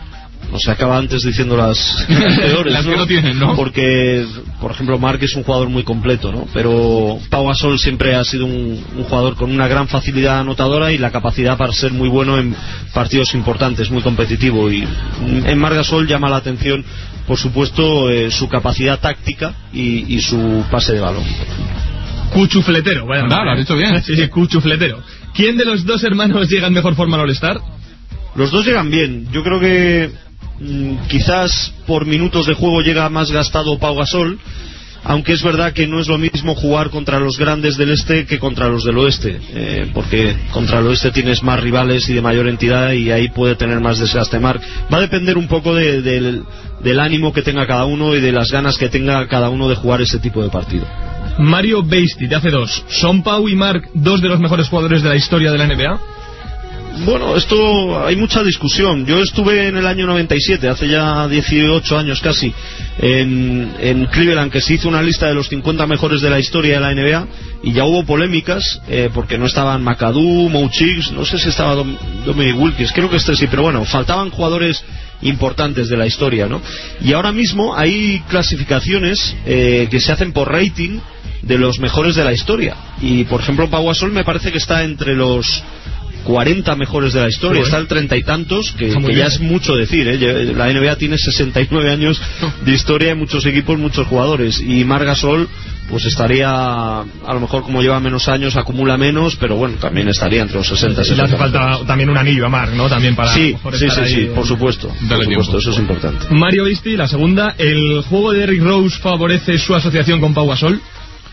No se acaba antes diciendo las, las peores, las ¿no? que no tienen, ¿no? Porque, por ejemplo, Marc es un jugador muy completo, ¿no? Pero Pau Gasol siempre ha sido un, un jugador con una gran facilidad anotadora y la capacidad para ser muy bueno en partidos importantes, muy competitivo. Y en Marc Gasol llama la atención, por supuesto, eh, su capacidad táctica y, y su pase de balón. Cuchufletero, bueno. Anda, lo has dicho bien. Sí, sí, cuchufletero. ¿Quién de los dos hermanos llega en mejor forma al All-Star? Los dos llegan bien. Yo creo que mmm, quizás por minutos de juego llega más gastado Pau Gasol, aunque es verdad que no es lo mismo jugar contra los grandes del este que contra los del oeste, eh, porque contra el oeste tienes más rivales y de mayor entidad, y ahí puede tener más desgaste Marc. Va a depender un poco de, de, del, del ánimo que tenga cada uno y de las ganas que tenga cada uno de jugar ese tipo de partido. Mario Beisti, de hace dos. ¿Son Pau y Marc dos de los mejores jugadores de la historia de la N B A? Bueno, esto hay mucha discusión. Yo estuve en el año noventa y siete, hace ya dieciocho años casi, en, en Cleveland, que se hizo una lista de los cincuenta mejores de la historia de la N B A, y ya hubo polémicas eh, porque no estaban McAdoo, Mo Cheeks, no sé si estaba Dom, Dominic Wilkins, creo que este sí, pero bueno, faltaban jugadores importantes de la historia, ¿no? Y ahora mismo hay clasificaciones eh, que se hacen por rating de los mejores de la historia, y por ejemplo Pau Gasol me parece que está entre los cuarenta mejores de la historia, está el treinta y tantos, que, que ya es mucho decir, ¿eh? La N B A tiene sesenta y nueve años de historia, muchos equipos, muchos jugadores, y Marc Gasol pues estaría, a lo mejor como lleva menos años acumula menos, pero bueno, también estaría entre los sesenta y sesenta. Le hace falta también un anillo a Marc, ¿no? También para sí, sí, sí, ahí, sí, por supuesto, por supuesto, eso es importante. Mario Isti, la segunda, ¿el juego de Derrick Rose favorece su asociación con Pau Gasol?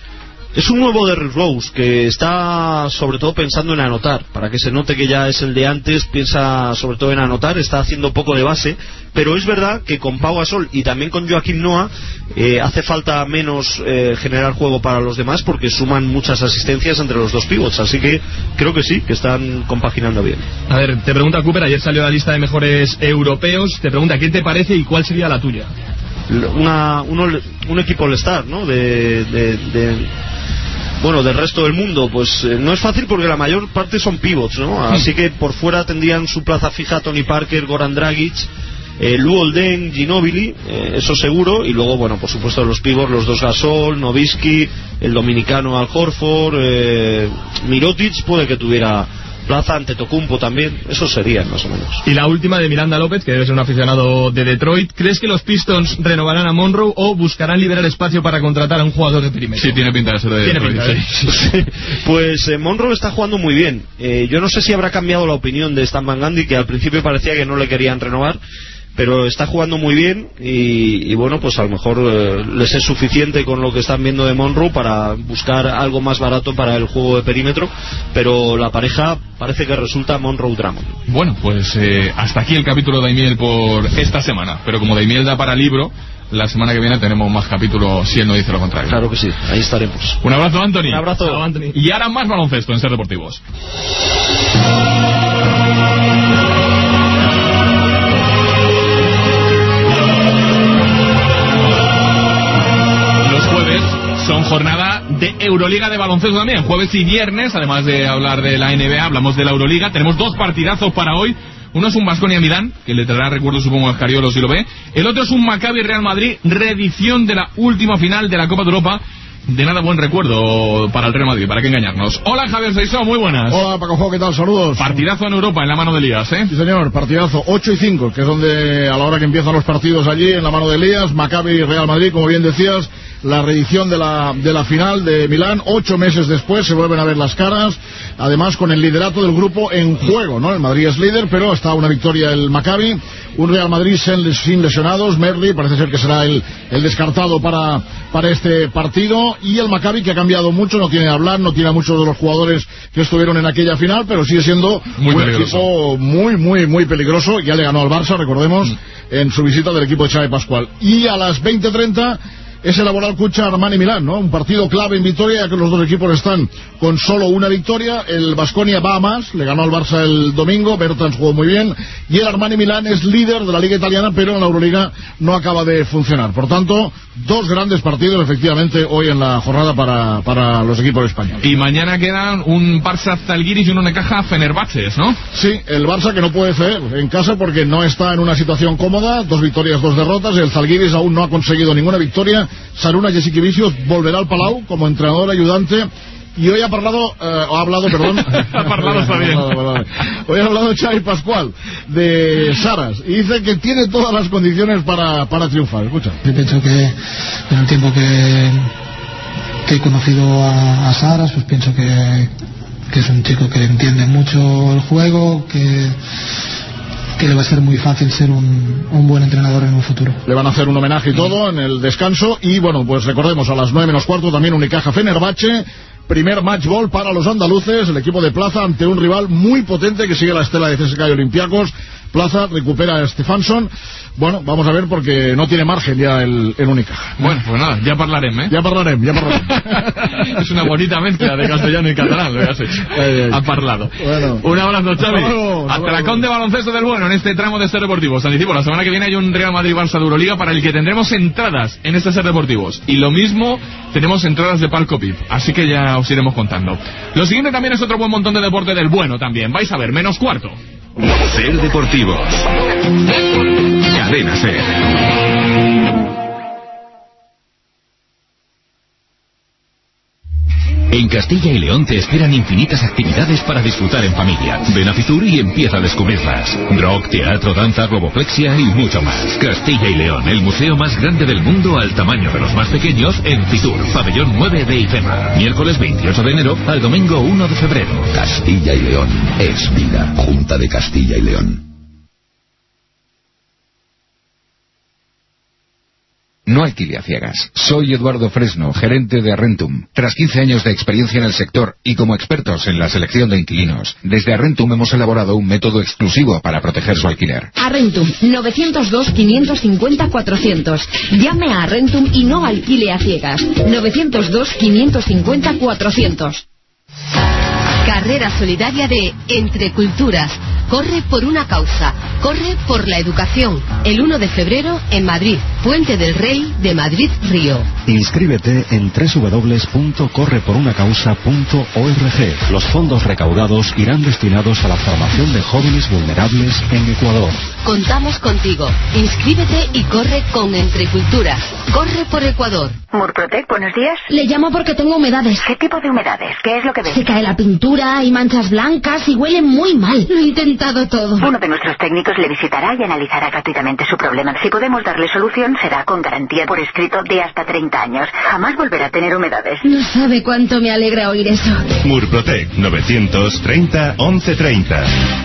Es un nuevo Derrick Rose que está sobre todo pensando en anotar, para que se note que ya es el de antes, piensa sobre todo en anotar, está haciendo poco de base, pero es verdad que con Pau Gasol y también con Joakim Noah eh, hace falta menos eh, generar juego para los demás, porque suman muchas asistencias entre los dos pivots, así que creo que sí, que están compaginando bien. A ver, te pregunta Cooper, ayer salió la lista de mejores europeos, te pregunta ¿qué te parece y cuál sería la tuya? Una, uno, un equipo All-Star, ¿no? De, de, de bueno, del resto del mundo, pues eh, no es fácil porque la mayor parte son pivots, ¿no? Así que por fuera tendrían su plaza fija Tony Parker, Goran Dragic, eh, Lou Olden, Ginobili, eh, eso seguro, y luego, bueno, por supuesto los pivots, los dos Gasol, Nowitzki, el dominicano Al Horford, eh, Mirotic puede que tuviera plaza, Antetokounmpo también, eso serían más o menos. Y la última de Miranda López, que debe ser un aficionado de Detroit, ¿crees que los Pistons renovarán a Monroe o buscarán liberar espacio para contratar a un jugador de perímetro? Sí, tiene pinta de ser de Detroit. Pinta, ¿eh? sí. Sí. Pues eh, Monroe está jugando muy bien. Eh, yo no sé si habrá cambiado la opinión de Stan Van Gundy, que al principio parecía que no le querían renovar, pero está jugando muy bien y, y bueno, pues a lo mejor eh, les es suficiente con lo que están viendo de Monroe para buscar algo más barato para el juego de perímetro, pero la pareja parece que resulta Monroe-Drummond. Bueno, pues eh, hasta aquí el capítulo de Daimiel por esta semana, pero como Daimiel da para libro, la semana que viene tenemos más capítulos si él no dice lo contrario. Claro que sí, ahí estaremos. Un abrazo, Anthony. Un abrazo. Chao, Anthony. Y ahora más baloncesto en Ser Deportivos. Son jornada de Euroliga de baloncesto también, jueves y viernes, además de hablar de la N B A, hablamos de la Euroliga. Tenemos dos partidazos para hoy. Uno es un Baskonia Milán, que le traerá recuerdo supongo a Escariolo si lo ve. El otro es un Maccabi Real Madrid, reedición de la última final de la Copa de Europa. De nada buen recuerdo para el Real Madrid, para qué engañarnos. Hola Javier Seisó, muy buenas. Hola Paco, ¿qué tal? Saludos. Partidazo en Europa, en la mano de Elías, ¿eh? Sí señor, partidazo, ocho y cinco, que es donde a la hora que empiezan los partidos allí, en la mano de Elías, Maccabi Real Madrid, como bien decías, la reedición de la, de la final de Milán, ocho meses después se vuelven a ver las caras, además con el liderato del grupo en juego, ¿no? El Madrid es líder, pero está una victoria el Maccabi, un Real Madrid sin, sin lesionados, Merli parece ser que será el, el descartado para, para este partido, y el Maccabi que ha cambiado mucho, no tiene a Blan, no tiene a muchos de los jugadores que estuvieron en aquella final, pero sigue siendo muy un peligroso. equipo muy, muy, muy peligroso. Ya le ganó al Barça, recordemos, mm. en su visita del equipo de Xavi Pascual. Y a las veinte treinta es el Laboral Cucha Armani Milán, ¿no? Un partido clave en Vitoria, ya que los dos equipos están con solo una victoria. El Baskonia va a más, le ganó al Barça el domingo, Bertans jugó muy bien, y el Armani Milán es líder de la Liga Italiana, pero en la Euroliga no acaba de funcionar. Por tanto, dos grandes partidos efectivamente hoy en la jornada para, para los equipos españoles. Y mañana quedan un Barça Zalgiris y un Unicaja Fenerbahce, ¿no? Sí, el Barça que no puede ceder en casa porque no está en una situación cómoda, dos victorias, dos derrotas. El Zalgiris aún no ha conseguido ninguna victoria. Saruna Jasikevičius volverá al Palau como entrenador ayudante. Y hoy ha hablado, eh, ha hablado, perdón. ha hablado, está bien. Hoy ha hablado Xavi Pascual de Saras y dice que tiene todas las condiciones para, para triunfar. Escucha. Yo pienso que en el tiempo que, que he conocido a, a Saras, pues pienso que, que es un chico que entiende mucho el juego, que que le va a ser muy fácil ser un, un buen entrenador en un futuro. Le van a hacer un homenaje y todo en el descanso. Y bueno, pues recordemos, a las nueve menos cuarto también Unicaja Fenerbahce. Primer match ball para los andaluces, el equipo de plaza ante un rival muy potente que sigue la estela de C S K A y Olympiacos. Plaza, recupera a Stefansson. Bueno, vamos a ver porque no tiene margen ya el, el Unicaja. Bueno, pues nada, ya parlarem, ¿eh? Ya parlarem, ya parlarem. Es una bonita mezcla de castellano y catalán lo que has hecho. Ha parlado. Bueno. Un abrazo, Xavi. Hasta Atracón de baloncesto del bueno en este tramo de Ser Deportivos. Anticipo, la semana que viene hay un Real Madrid-Barça de Euroliga para el que tendremos entradas en este Ser Deportivos. Y lo mismo, tenemos entradas de palco V I P. Así que ya os iremos contando. Lo siguiente también es otro buen montón de deporte del bueno también. Vais a ver, menos cuarto. Ser Deportivos. Cadena Ser. En Castilla y León te esperan infinitas actividades para disfrutar en familia. Ven a Fitur y empieza a descubrirlas. Rock, teatro, danza, globoflexia y mucho más. Castilla y León, el museo más grande del mundo al tamaño de los más pequeños en Fitur, pabellón nueve de IFEMA. Miércoles veintiocho de enero al domingo uno de febrero. Castilla y León es vida. Junta de Castilla y León. No alquile a ciegas. Soy Eduardo Fresno, gerente de Arrentum. Tras quince años de experiencia en el sector y como expertos en la selección de inquilinos, desde Arrentum hemos elaborado un método exclusivo para proteger su alquiler. Arrentum, novecientos dos, quinientos cincuenta, cuatrocientos. Llame a Arrentum y no alquile a ciegas. novecientos dos, quinientos cincuenta, cuatrocientos. Carrera solidaria de Entre Culturas. Corre por una causa. Corre por la educación. El uno de febrero en Madrid. Puente del Rey de Madrid Río. Inscríbete en doble u doble u doble u punto corre por una causa punto org. Los fondos recaudados irán destinados a la formación de jóvenes vulnerables en Ecuador. Contamos contigo. Inscríbete y corre con Entre Culturas. Corre por Ecuador. Murprotec, buenos días. Le llamo porque tengo humedades. ¿Qué tipo de humedades? ¿Qué es lo que ves? Se cae la pintura, hay manchas blancas y huele muy mal. Lo he intentado todo. Uno de nuestros técnicos le visitará y analizará gratuitamente su problema. Si podemos darle solución, será con garantía por escrito de hasta treinta años. Jamás volverá a tener humedades. No sabe cuánto me alegra oír eso. Murprotec, novecientos treinta, once treinta.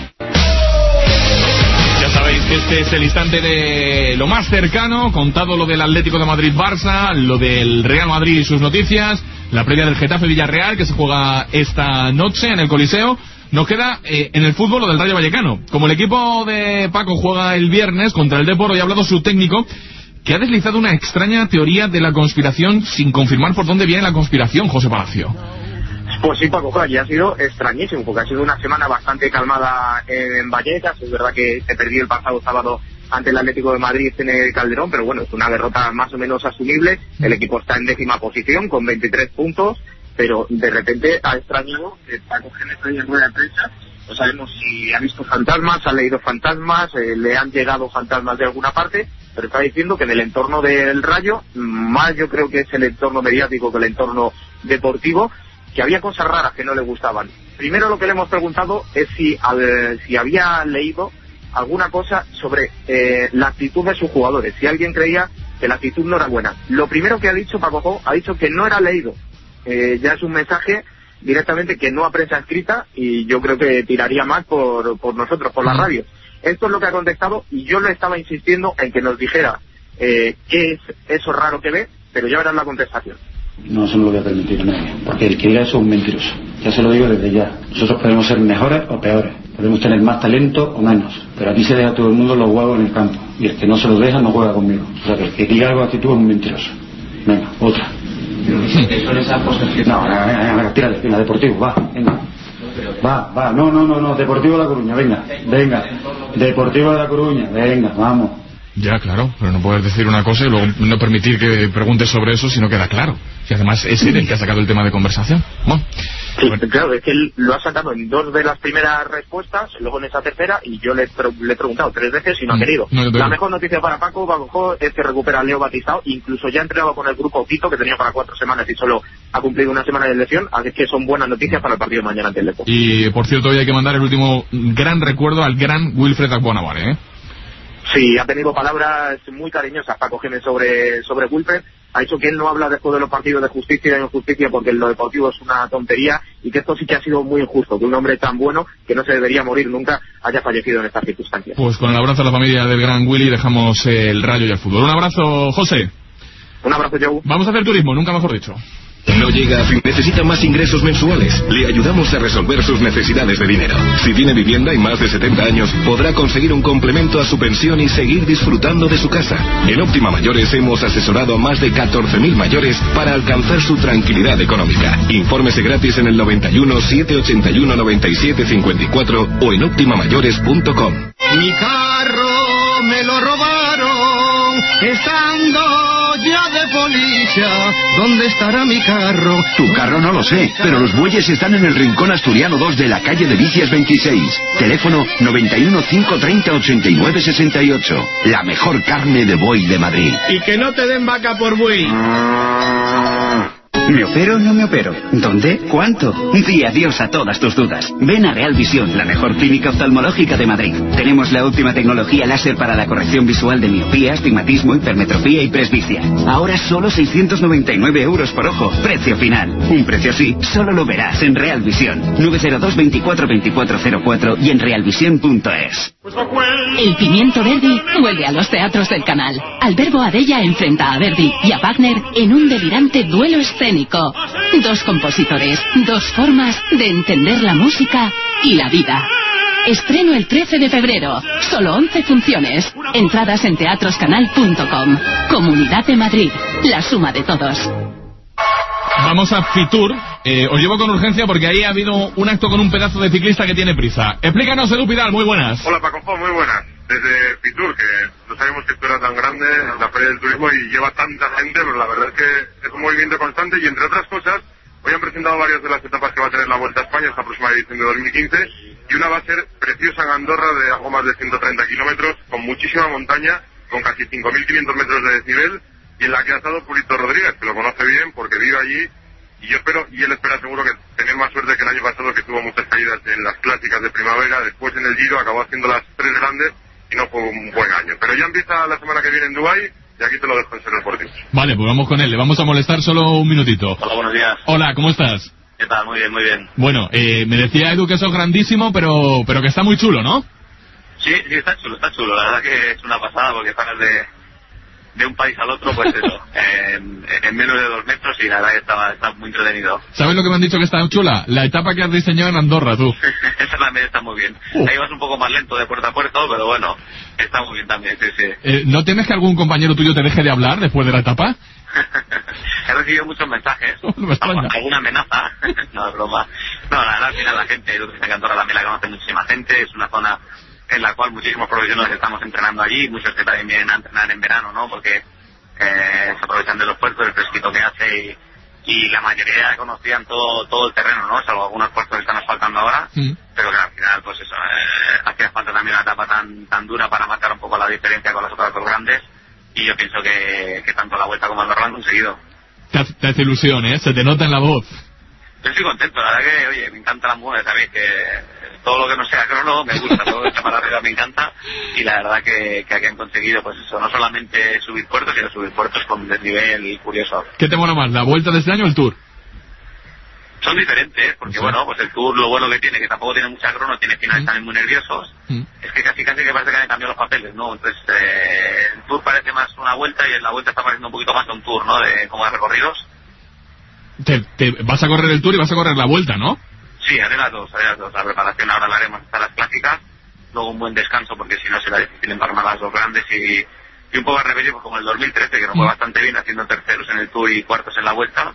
Sabéis que este es el instante de lo más cercano, contado lo del Atlético de Madrid-Barça, lo del Real Madrid y sus noticias, la previa del Getafe-Villarreal que se juega esta noche en el Coliseo. Nos queda eh, en el fútbol lo del Rayo Vallecano. Como el equipo de Paco juega el viernes contra el Depor, hoy ha hablado su técnico, que ha deslizado una extraña teoría de la conspiración sin confirmar por dónde viene la conspiración, José Palacio. Pues sí, Paco, claro, ya ha sido extrañísimo, porque ha sido una semana bastante calmada en Vallecas. Es verdad que se perdió el pasado sábado ante el Atlético de Madrid en el Calderón, pero bueno, es una derrota más o menos asumible. El equipo está en décima posición con veintitrés puntos, pero de repente ha extrañado que Paco Gémez hoy en rueda de prensa. No sabemos si ha visto fantasmas, ha leído fantasmas, eh, le han llegado fantasmas de alguna parte, pero está diciendo que en el entorno del Rayo, más yo creo que es el entorno mediático que el entorno deportivo, que había cosas raras que no le gustaban. Primero lo que le hemos preguntado es si, al, si había leído alguna cosa sobre eh, la actitud de sus jugadores, si alguien creía que la actitud no era buena. Lo primero que ha dicho Paco Jo, ha dicho que no era leído. Eh, ya es un mensaje directamente que no a prensa escrita, y yo creo que tiraría más por, por nosotros, por la radio. Esto es lo que ha contestado, y yo le estaba insistiendo en que nos dijera eh, qué es eso raro que ve, pero ya verás la contestación. No se me lo voy a permitir a nadie, porque el que diga eso es un mentiroso. Ya se lo digo desde ya. Nosotros podemos ser mejores o peores, podemos tener más talento o menos, pero aquí se deja a todo el mundo los huevos en el campo, y el que no se los deja no juega conmigo. O sea que el que diga algo de actitud es un mentiroso. Venga, otra. Son esas cosas que... No, venga, venga, venga, tírale, venga, Deportivo, va, venga. Va, va, no, no, no, no, Deportivo de La Coruña, venga, venga. Deportivo de La Coruña, venga, vamos. Ya, claro, pero no puedes decir una cosa y luego no permitir que preguntes sobre eso si no queda claro. Y además es él el que ha sacado el tema de conversación. Bueno. Sí, bueno. Claro, es que él lo ha sacado en dos de las primeras respuestas, luego en esa tercera, y yo le, le he preguntado tres veces y no ha querido. No, la mejor noticia para Paco, Paco es que recupera a Leo Batistao, incluso ya ha entrenado con el grupo Quito, que tenía para cuatro semanas y solo ha cumplido una semana de lesión, así que son buenas noticias para el partido de mañana ante el Depor. Y por cierto, hoy hay que mandar el último gran recuerdo al gran Wilfred Agbonavar, ¿eh? Sí, ha tenido palabras muy cariñosas Paco Gémez sobre, sobre Wilfred. Ha dicho que él no habla después de los partidos de justicia y injusticia porque en lo deportivo es una tontería, y que esto sí que ha sido muy injusto, que un hombre tan bueno, que no se debería morir nunca, haya fallecido en estas circunstancias. Pues con el abrazo a la familia del gran Willy dejamos el Rayo y el fútbol. Un abrazo, José. Un abrazo, Joe. Vamos a hacer turismo, nunca mejor dicho. No llega a fin, necesita más ingresos mensuales. Le ayudamos a resolver sus necesidades de dinero. Si tiene vivienda y más de setenta años, podrá conseguir un complemento a su pensión y seguir disfrutando de su casa. En Óptima Mayores hemos asesorado a más de catorce mil mayores para alcanzar su tranquilidad económica. Infórmese gratis en el noventa y uno, setecientos ochenta y uno, noventa y siete cincuenta y cuatro o en óptima mayores punto com. Mi carro me lo robaron estando ya de policía. ¿Dónde estará mi carro? Tu carro no lo sé, pero los bueyes están en el Rincón Asturiano dos de la calle de Vicias veintiséis. Teléfono noventa y uno, cinco treinta, ochenta y nueve sesenta y ocho. La mejor carne de buey de Madrid. Y que no te den vaca por buey. ¿Me opero o no me opero? ¿Dónde? ¿Cuánto? Di adiós a todas tus dudas. Ven a Real Visión, la mejor clínica oftalmológica de Madrid. Tenemos la última tecnología láser para la corrección visual de miopía, astigmatismo, hipermetropía y presbicia. Ahora solo seiscientos noventa y nueve euros por ojo. Precio final. Un precio así solo lo verás en Real Visión. nueve cero dos, veinticuatro, veinticuatro cero cuatro y en realvisión punto es. El Pimiento Verdi vuelve a los teatros del canal. Alberto Adella enfrenta a Verdi y a Wagner en un delirante duelo escénico. Dos compositores, dos formas de entender la música y la vida. Estreno el trece de febrero. Solo once funciones. Entradas en teatroscanal punto com. Comunidad de Madrid. La suma de todos. Vamos a Fitur. Eh, os llevo con urgencia porque ahí ha habido un acto con un pedazo de ciclista que tiene prisa. Explícanos, Edu Pidal, muy buenas. Hola, Paco, muy buenas. Desde Fitur, que no sabíamos que esto era tan grande, la Feria del Turismo, y lleva tanta gente, pero la verdad es que es un movimiento constante y, entre otras cosas, hoy han presentado varias de las etapas que va a tener la Vuelta a España esta próxima edición de dos mil quince, y una va a ser preciosa en Andorra de algo más de ciento treinta kilómetros, con muchísima montaña, con casi cinco mil quinientos metros de desnivel, y en la que ha estado Purito Rodríguez, que lo conoce bien porque vive allí, y yo espero, y él espera seguro que tener más suerte que el año pasado, que tuvo muchas caídas en las clásicas de primavera, después en el Giro acabó haciendo las tres grandes, y no fue un buen año. Pero ya empieza la semana que viene en Dubái, y aquí te lo dejo en Ser Deportivo. Vale, pues vamos con él, le vamos a molestar solo un minutito. Hola, buenos días. Hola, ¿cómo estás? ¿Qué tal? Muy bien, muy bien. Bueno, eh, me decía Edu que eso es grandísimo, pero pero que está muy chulo, ¿no? Sí, sí, está chulo, está chulo. La verdad que es una pasada porque pasas de, de un país al otro, pues eso, en, en menos de dos metros, y la verdad que está, está muy entretenido. ¿Sabes lo que me han dicho que está chula? La etapa que has diseñado en Andorra, tú. Esa también está muy bien. Uh. Ahí vas un poco más lento de puerta a puerta, pero bueno, está muy bien también, sí, sí. Eh, ¿No temes que algún compañero tuyo te deje de hablar después de la etapa? He recibido muchos mensajes. Oh, no me extraña. Alguna amenaza. No, es broma. No, la verdad, al final la gente, yo creo que Andorra también la conoce muchísima gente. Es una zona en la cual muchísimos profesionales estamos entrenando allí, muchos que también vienen a entrenar en verano, ¿no? Porque eh, se aprovechan de los puertos, el fresquito que hace, y, y la mayoría conocían todo todo el terreno, ¿no? Salvo algunos puertos que están asfaltando ahora, mm. pero que al final, pues eso, eh, hacía falta también una etapa tan tan dura para marcar un poco la diferencia con las otras dos grandes, y yo pienso que, que tanto la Vuelta como Andorra lo han conseguido. Te hace, te hace ilusión, ¿eh? Se te nota en la voz. Yo estoy contento, la verdad que, oye, me encanta la mujer, ¿sabéis? Que todo lo que no sea crono me gusta, todo lo que está para arriba me encanta, y la verdad que, que aquí han conseguido, pues eso, no solamente subir puertos, sino subir puertos con un desnivel curioso. ¿Qué te mola más, la Vuelta de este año o el Tour? Son diferentes, porque sí. Bueno, pues el Tour lo bueno que tiene, que tampoco tiene mucha crono, tiene finales mm. también muy nerviosos, mm. es que casi casi que parece que han cambiado los papeles, ¿no? Entonces, eh, el Tour parece más una Vuelta, y en la Vuelta está pareciendo un poquito más un Tour, ¿no? De, como de recorridos. Te, te vas a correr el Tour y vas a correr la Vuelta, ¿no? Sí, haré las dos, haré las dos. La preparación ahora la haremos hasta las clásicas, luego un buen descanso, porque si no será difícil emparmar las dos grandes, y, y un poco al revés, pues como el dos mil trece, que nos fue bastante bien haciendo terceros en el Tour y cuartos en la Vuelta,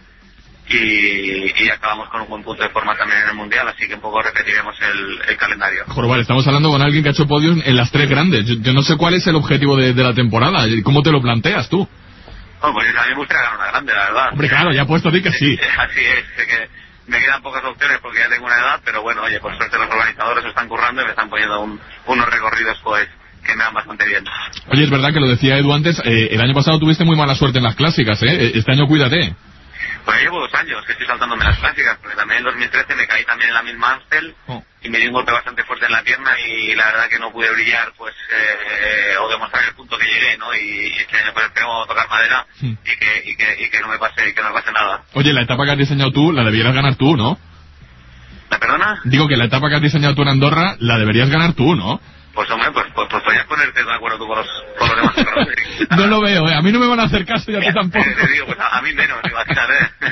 y, y acabamos con un buen punto de forma también en el Mundial, así que un poco repetiremos el, el calendario. Joder, vale, estamos hablando con alguien que ha hecho podios en las tres grandes. Yo, yo no sé cuál es el objetivo de, de la temporada, ¿cómo te lo planteas tú? Bueno, pues a mí me gustaría ganar una grande, la verdad. Hombre, claro, ya he puesto a ti que sí. Así es, que me quedan pocas opciones porque ya tengo una edad, pero bueno, oye, por suerte los organizadores se están currando y me están poniendo un, unos recorridos, pues, que me dan bastante bien. Oye, es verdad que lo decía Edu antes, eh, el año pasado tuviste muy mala suerte en las clásicas, ¿eh? Este año cuídate. Pues llevo dos años que estoy saltándome las clásicas, porque también en dos mil trece me caí también en la misma Amstel, oh. y me di un golpe bastante fuerte en la pierna, y la verdad que no pude brillar, pues, eh, o demostrar el punto que llegué, ¿no? Y este año pues tengo que tocar madera, sí. y, que, y, que, y que no me pase, que no me pase nada. Oye, la etapa que has diseñado tú, la debieras ganar tú, ¿no? ¿La perdona? Digo que la etapa que has diseñado tú en Andorra, la deberías ganar tú, ¿no? Pues hombre, pues, pues, pues podrías ponerte de acuerdo tú con los, con los demás cerradores. No lo veo, ¿eh? A mí no me van a hacer caso y a ti tampoco. Te digo, pues a, a mí menos, imagínate.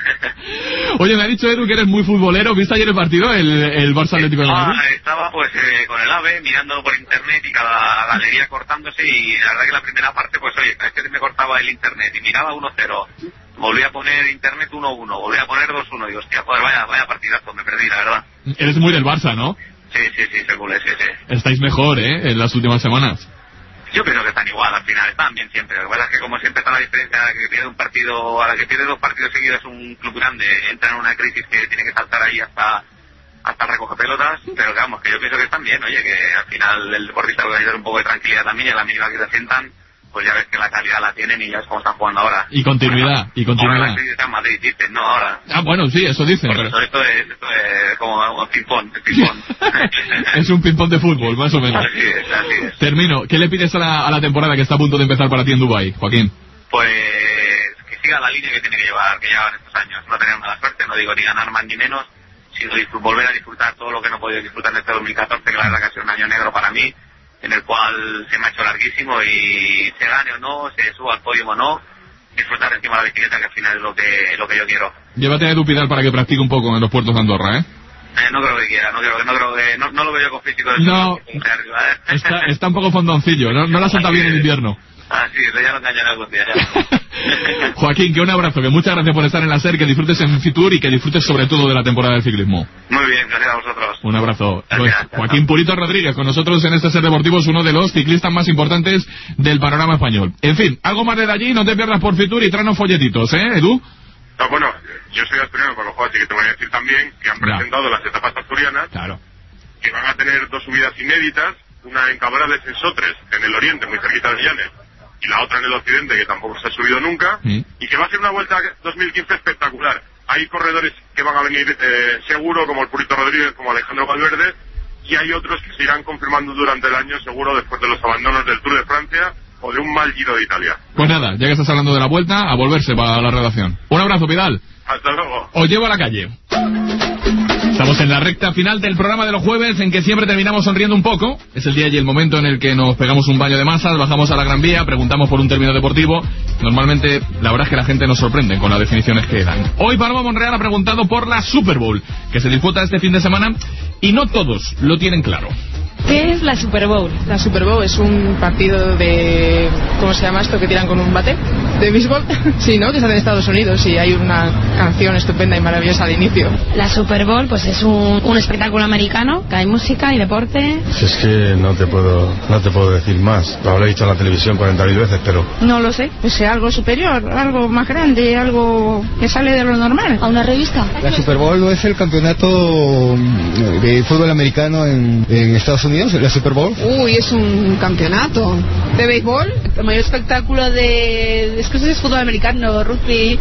Oye, me ha dicho Edu que eres muy futbolero. ¿Viste ayer el partido, el, el Barça Atlético de Madrid? Ah, estaba pues eh, con el AVE mirando por internet y cada galería cortándose, y la verdad que la primera parte, pues oye, es que me cortaba el internet y miraba uno cero. Volví a poner internet uno uno, volví a poner dos uno y hostia, joder, vaya, vaya partidazo, me perdí, la verdad. Eres muy del Barça, ¿no? Sí, sí, sí, seguro, sí, sí. Estáis mejor, ¿eh? En las últimas semanas. Yo pienso que están igual al final, están bien siempre. Lo que pasa es que como siempre está la diferencia, a la que pierde un partido, a la que pierde dos partidos seguidos un club grande, entra en una crisis que tiene que saltar ahí hasta hasta recoger pelotas, pero que vamos, que yo pienso que están bien, oye, que al final el deportista lo que necesita un poco de tranquilidad también, y a la mínima que se sientan, pues ya ves que la calidad la tienen y ya es como están jugando ahora. Y continuidad, y continuidad. Ahora la crisis está en Madrid, dicen, no, ahora. Ah, bueno, sí, eso dicen. Por eso Pero... esto es, esto es como un ping-pong, ping-pong. Es un ping-pong de fútbol, más o menos. Así es, así es. Termino. ¿Qué le pides a la, a la temporada que está a punto de empezar para ti en Dubái, Joaquín? Pues que siga la línea que tiene que llevar, que llevan estos años. No tener mala suerte, no digo ni ganar más ni menos, sino volver a disfrutar todo lo que no he podido disfrutar en este dos mil catorce, que la verdad que ha sido un año negro para mí, en el cual se me ha hecho larguísimo, y se gane o no, se suba al podio o no, disfrutar encima de la bicicleta, que al final es lo que, lo que yo quiero. Llévate a Edu Pidal para que practique un poco en los puertos de Andorra, ¿eh? Eh, no creo que quiera, no creo, no creo que, no, no lo veo yo con físico de No, de arriba, ¿eh? está, está un poco fondoncillo, no, no la suelta bien en invierno. Ah, sí, ya lo engañaré algún día, ya. Joaquín, que un abrazo, que muchas gracias por estar en la SER, que disfrutes en Fitur y que disfrutes sobre todo de la temporada del ciclismo. Muy bien, gracias a vosotros. Un abrazo. Pues, Joaquín Purito Rodríguez, con nosotros en este SER Deportivo, es uno de los ciclistas más importantes del panorama español. En fin, algo más desde allí, no te pierdas por Fitur y tráenos folletitos, ¿eh, Edu? No, bueno, yo soy asturiano con los juegos, así que te voy a decir también que han presentado las etapas asturianas, claro, que van a tener dos subidas inéditas, una en Cabrales, en Sotres, en el oriente, muy cerquita de Llanes, y la otra en el occidente, que tampoco se ha subido nunca, ¿Mm? y que va a ser una vuelta dos mil quince espectacular. Hay corredores que van a venir eh, seguro, como el Purito Rodríguez, como Alejandro Valverde, y hay otros que se irán confirmando durante el año, seguro, después de los abandonos del Tour de Francia o de un mal Giro de Italia. Pues nada, ya que estás hablando de la vuelta, a volverse para la redacción. Un abrazo, Pidal. Hasta luego. Os llevo a la calle. Estamos en la recta final del programa de los jueves, en que siempre terminamos sonriendo un poco. Es el día y el momento en el que nos pegamos un baño de masas, bajamos a la Gran Vía, preguntamos por un término deportivo. Normalmente, la verdad es que la gente nos sorprende con las definiciones que dan. Hoy Paloma Monreal ha preguntado por la Super Bowl, que se disputa este fin de semana, y no todos lo tienen claro. ¿Qué es la Super Bowl? La Super Bowl es un partido de... ¿cómo se llama esto que tiran con un bate? ¿De béisbol? Sí, ¿no? Que se hace en Estados Unidos y hay una canción estupenda y maravillosa al inicio. La Super Bowl pues es un, un espectáculo americano, que hay música y deporte. Es que no te puedo no te puedo decir más. Lo habré dicho en la televisión cuarenta mil veces, pero... No lo sé. Pues algo superior, algo más grande, algo que sale de lo normal. ¿A una revista? La Super Bowl no es el campeonato de fútbol americano en, en Estados Unidos. ¿La Super Bowl? Uy, es un campeonato de béisbol. El mayor espectáculo de... es que es fútbol americano, rugby,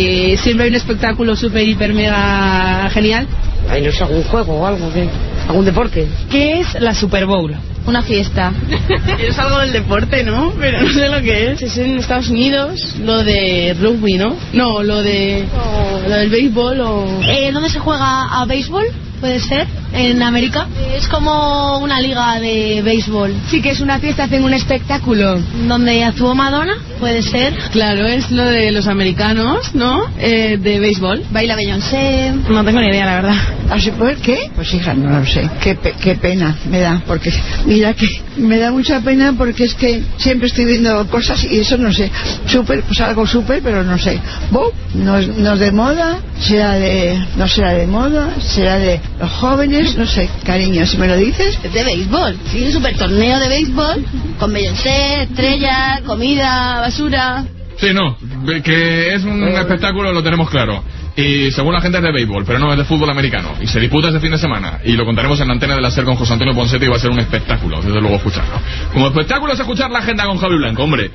y siempre hay un espectáculo súper, hiper, mega genial. Ay, no es algún juego o algo, ¿qué? ¿Algún deporte? ¿Qué es la Super Bowl? Una fiesta. Es algo del deporte, ¿no? Pero no sé lo que es. Es en Estados Unidos, lo de rugby, ¿no? No, lo de... Oh. Lo del béisbol o... Eh, ¿Dónde se juega a béisbol? Puede ser, en América. Es como una liga de béisbol. Sí, que es una fiesta, hacen un espectáculo. Donde actuó Madonna, puede ser. Claro, es lo de los americanos, ¿no? Eh, de béisbol. Baila Beyoncé. No tengo ni idea, la verdad. ¿Así por qué? Pues hija, no lo sé. Qué, pe qué pena me da, porque mira que me da mucha pena porque es que siempre estoy viendo cosas y eso no sé. Súper, pues algo súper, pero no sé. Bo, no, no es de moda, será de, no será de moda, será de los jóvenes, no sé, cariño, si me lo dices. Es de béisbol, sí, un super torneo de béisbol, con Beyoncé, estrella, comida, basura. Sí, no, que es un espectáculo, lo tenemos claro. Y según la gente es de béisbol, pero no es de fútbol americano. Y se disputa este fin de semana. Y lo contaremos en la antena de la SER con José Antonio Ponceto y va a ser un espectáculo, desde luego, escucharlo. Como espectáculo es escuchar la agenda con Javi Blanco, hombre.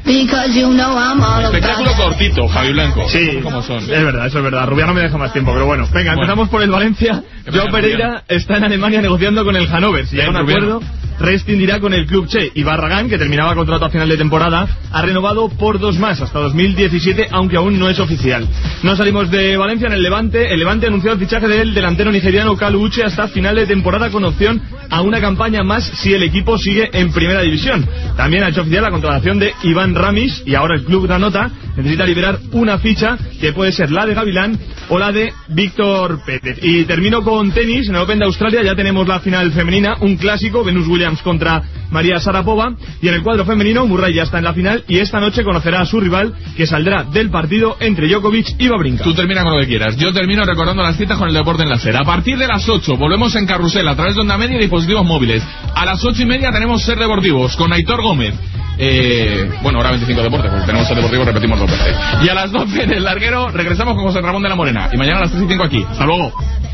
Espectáculo cortito, Javi Blanco. Sí, ¿Cómo son? Es verdad, eso es verdad. Rubia no me deja más tiempo, pero bueno. Venga, empezamos por el Valencia. Joao Pereira está en Alemania negociando con el Hannover. Si llega un acuerdo rescindirá con el Club Che, y Barragán, que terminaba contrato a final de temporada, ha renovado por dos más hasta dos mil diecisiete, aunque aún no es oficial. No salimos de Valencia. En el Levante, el Levante anunció el fichaje del delantero nigeriano Kalu Uche hasta final de temporada, con opción a una campaña más si el equipo sigue en primera división. También ha hecho oficial la contratación de Iván Ramis, y ahora el club Granota necesita liberar una ficha que puede ser la de Gavilán o la de Víctor Pérez. Y termino con tenis. En el Open de Australia ya tenemos la final femenina, un clásico, Venus Williams contra María Sharapova, y en el cuadro femenino Murray ya está en la final y esta noche conocerá a su rival, que saldrá del partido entre Djokovic y Wawrinka. Tú termina con lo que quieras. Yo termino recordando las citas con el deporte en la SER. A partir de las ocho volvemos en Carrusel a través de Onda Media y dispositivos móviles. A las ocho y media tenemos Ser Deportivos con Aitor Gómez. Eh, bueno, ahora veinticinco deportes, porque tenemos Ser Deportivo, repetimos dos veces. Y a las doce en el larguero regresamos con José Ramón de la Morena. Y mañana a las tres y cinco aquí. Hasta luego.